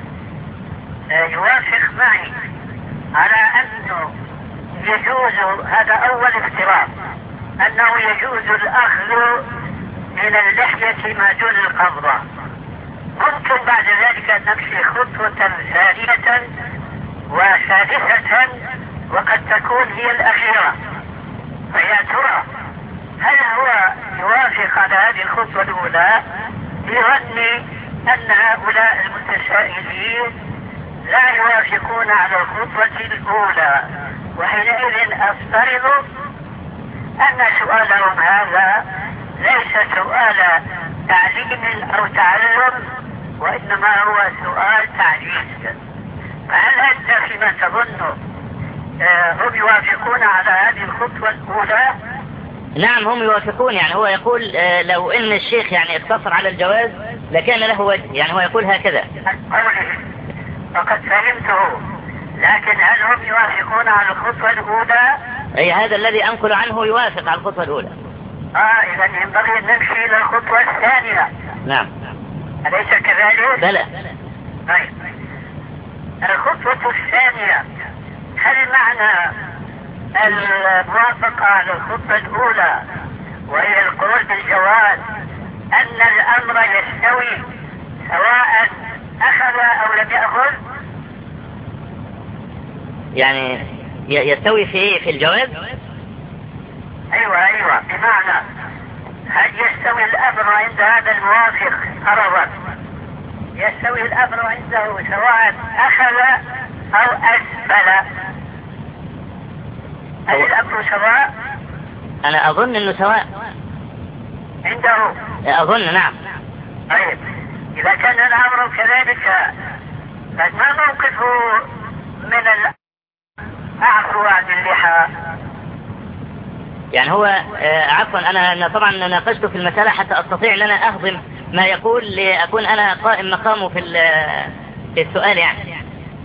يوافق معي على أنه يجوز، هذا أول افتراض، أنه يجوز الأخذ من اللحية ما دون القبضة، ممكن بعد ذلك أن نمشي خطوة ثانية وثالثة وقد تكون هي الأخيرة. فيا ترى هل هو يوافق على هذه الخطوة الأولى؟ يظني أن هؤلاء المتسائلين لا يوافقون على الخطوة الأولى، وحينئذ أفترض أن سؤالهم هذا ليس سؤال تعليم أو تعلم، وإنما هو سؤال تعليم. فهل أنت فيما تظن هم يوافقون على هذه الخطوة الأولى؟ نعم هم يوافقون، يعني هو يقول لو ان الشيخ يعني اقتصر على الجواز لكان له وجه، يعني هو يقول هكذا. قوله فقد فهمته، لكن هل هم يوافقون على الخطوة الأولى؟ اي هذا الذي انقل عنه يوافق على الخطوة الأولى. إذا ينبغي أن نمشي إلى الخطوة الثانية. نعم. أليس كذلك؟ بلى. طيب الخطوة الثانية، هل معنى الموافقة على الخطوة الأولى وهي القول بالجواز أن الأمر يستوي سواء أخذ أو لم يأخذ؟ يعني يستوي في الجواز؟ أيوة، بمعنى هل يستوي الأمر عند هذا الموافق فرضا، يستوي الأمر عنده سواء أخذ أو أسفل؟ هل الأمر سواء؟ أنا أظن أنه سواء عنده. أظن نعم. طيب إذا كان الأمر كذلك فما موقفه من العفو عن اللحى؟ يعني هو عفوا أنا طبعا ناقشته في المسألة حتى أستطيع أن أنا أهضم ما يقول لأكون أنا قائم مقامه في السؤال يعني.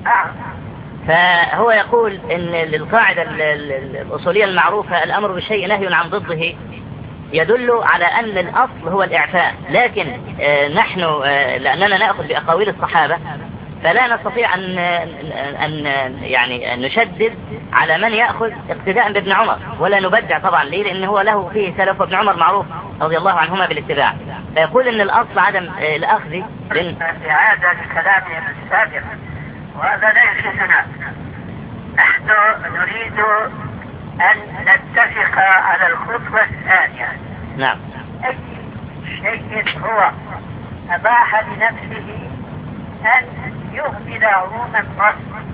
فهو يقول ان للقاعدة الأصولية المعروفة الأمر بالشيء نهي عن ضده يدل على أن الأصل هو الإعفاء، لكن نحن لأننا نأخذ بأقاويل الصحابة فلا نستطيع أن يعني نشدد على من يأخذ اقتداء بابن عمر، ولا نبدع طبعا ليه، لأن هو له فيه سلف، وابن عمر معروف رضي الله عنهما بالاتباع. فيقول ان الاصل عدم الاخذ إعادة لكلامهم السابق، وهذا لا يفيدنا. نحن نريد أن نتفق على الخطوة الثانية. نعم. أي شيء هو أباح لنفسه أن يهمل عموم النص،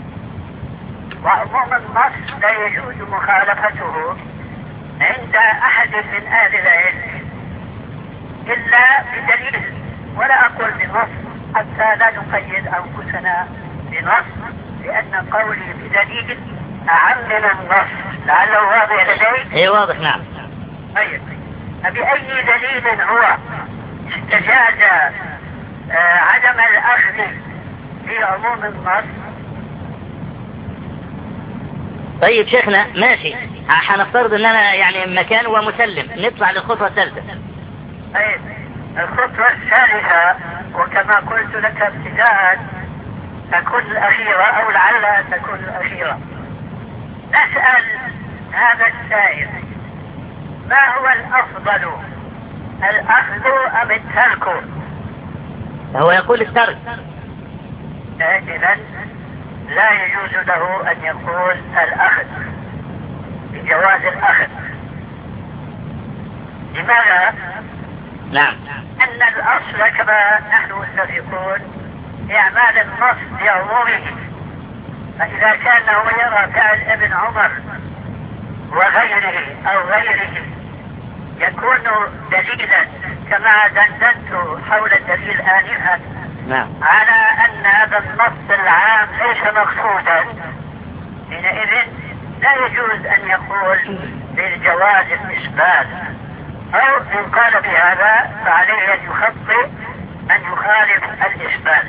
وعموم النص لا يجوز مخالفته عند أحد من أهل العلم إلا بدليل، ولا أقول بنص حتى لا نقيد أنفسنا بنص، لأن قولي بدليل أعم من النص. لعله واضح لديك؟ اي واضح. نعم. طيب، فبأي دليل هو استجاز عدم الأخذ في عموم النص؟ طيب شيخنا ماشي، هنفترض ان انا يعني مكان ومسلم، نطلع للخطوة الثالثة. طيب، الخطوة الثالثة وكما قلت لك ابتداء تكون الأخيرة أو لعلها تكون الأخيرة. نسأل هذا السائل ما هو الأفضل، الأخذ أم الترك؟ هو يقول الترك. إذن لا يجوز له أن يقول الأخذ بجواز الأخذ. لماذا؟ نعم. أن الأصل كما نحن متفقون إعمال النص بعمومه، فإذا كان هو يرى فعل ابن عمر وغيره أو غيره يكون دليلا كما دندنت حول الدليل آنفا على أن هذا النص العام ليس مقصودا، حينئذ لا يجوز أن يقول بالجواز الإثبات، أو إن قال بهذا فعليه أن يخطئ أن يخالف الإثبات.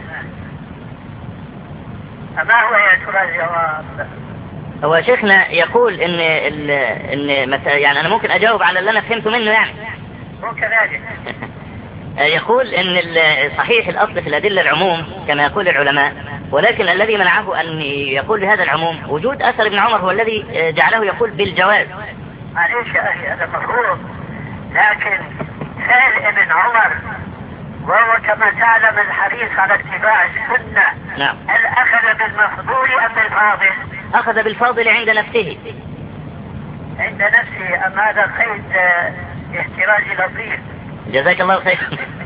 فما هو يا ترى الجواب؟ هو شيخنا يقول ان يعني انا ممكن اجاوب على اللي انا فهمته منه يعني. هو كذلك. يقول ان صحيح الاصل في الادله العموم كما يقول العلماء، ولكن الذي منعه ان يقول بهذا العموم وجود اثر ابن عمر هو الذي جعله يقول بالجواز. معليش يا اخي هذا مفهوم، لكن فعل ابن عمر وهو كما تعلم الحريص على اتباع السنه. نعم. هل اخذ بالمفضول ام بالفاضل؟ اخذ بالفاضل عند نفسه. عند نفسه، ام هذا قيد احتراجي لطيف. جزاك الله خير.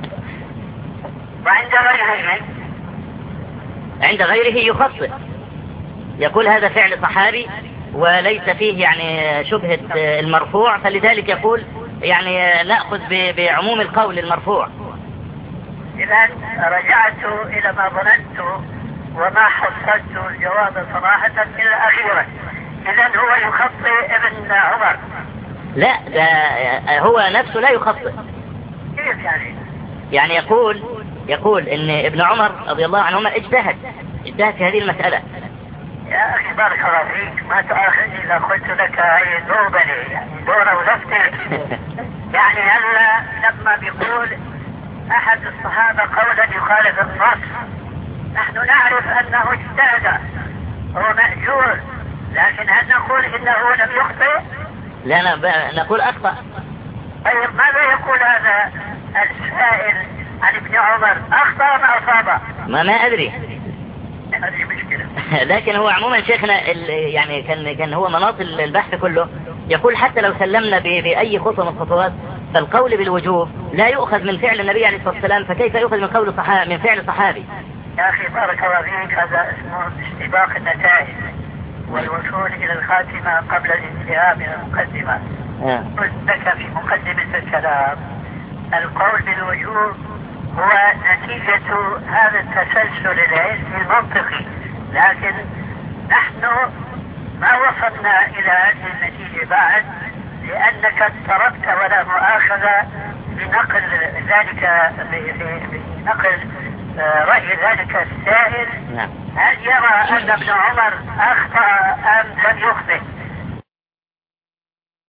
وعند غيره؟ عند غيره يخطئ، يقول هذا فعل صحابي وليس فيه يعني شبهة المرفوع، فلذلك يقول يعني نأخذ بعموم القول المرفوع. إذن رجعت إلى ما ظننت وما حصلت الجواب صراحة إلا أخيرا. إذن هو يخطئ ابن عمر؟ لا، ده هو نفسه لا يخطئ. كيف يعني؟ يعني يقول ان ابن عمر رضي الله عنهما اجتهد في هذه المسألة. يا أخي بارك الله فيك، ما تؤاخذني إذا قلت لك هي دوبلي يعني دورة ولفتك. يعني هلا لما بيقول أحد الصحابة قولا يخالف النص، نحن نعرف أنه اجتهد، هو مأجور، لكن هل نقول إنه لم يخطئ؟ لا، نقول أخطأ. طيب ماذا يقول هذا السائل عن ابن عمر؟ أخطأ ما أصاب؟ ما أدري. هذه مشكلة. لكن هو عموما شيخنا يعني كان هو مناط البحث كله يقول حتى لو سلمنا بأي خطوة من الخطوات فالقول بالوجوب لا يؤخذ من فعل النبي عليه الصلاة والسلام، فكيف يؤخذ من قول من فعل صحابي؟ يا أخي بارك الله فيك، هذا اسمه استباق النتائج والوصول إلى الخاتمة قبل الانتهاء من المقدمة. قلت لك في مقدمة الكلام القول بالوجوب هو نتيجة هذا التسلسل العلمي المنطقي، لكن نحن ما وصلنا إلى هذه النتيجة بعد، لأنك اضطربت ولا مؤاخذة بنقل ذلك بنقل رأي ذلك السائل. هل يرى أن ابن عمر أخطأ أم لم يخطئ؟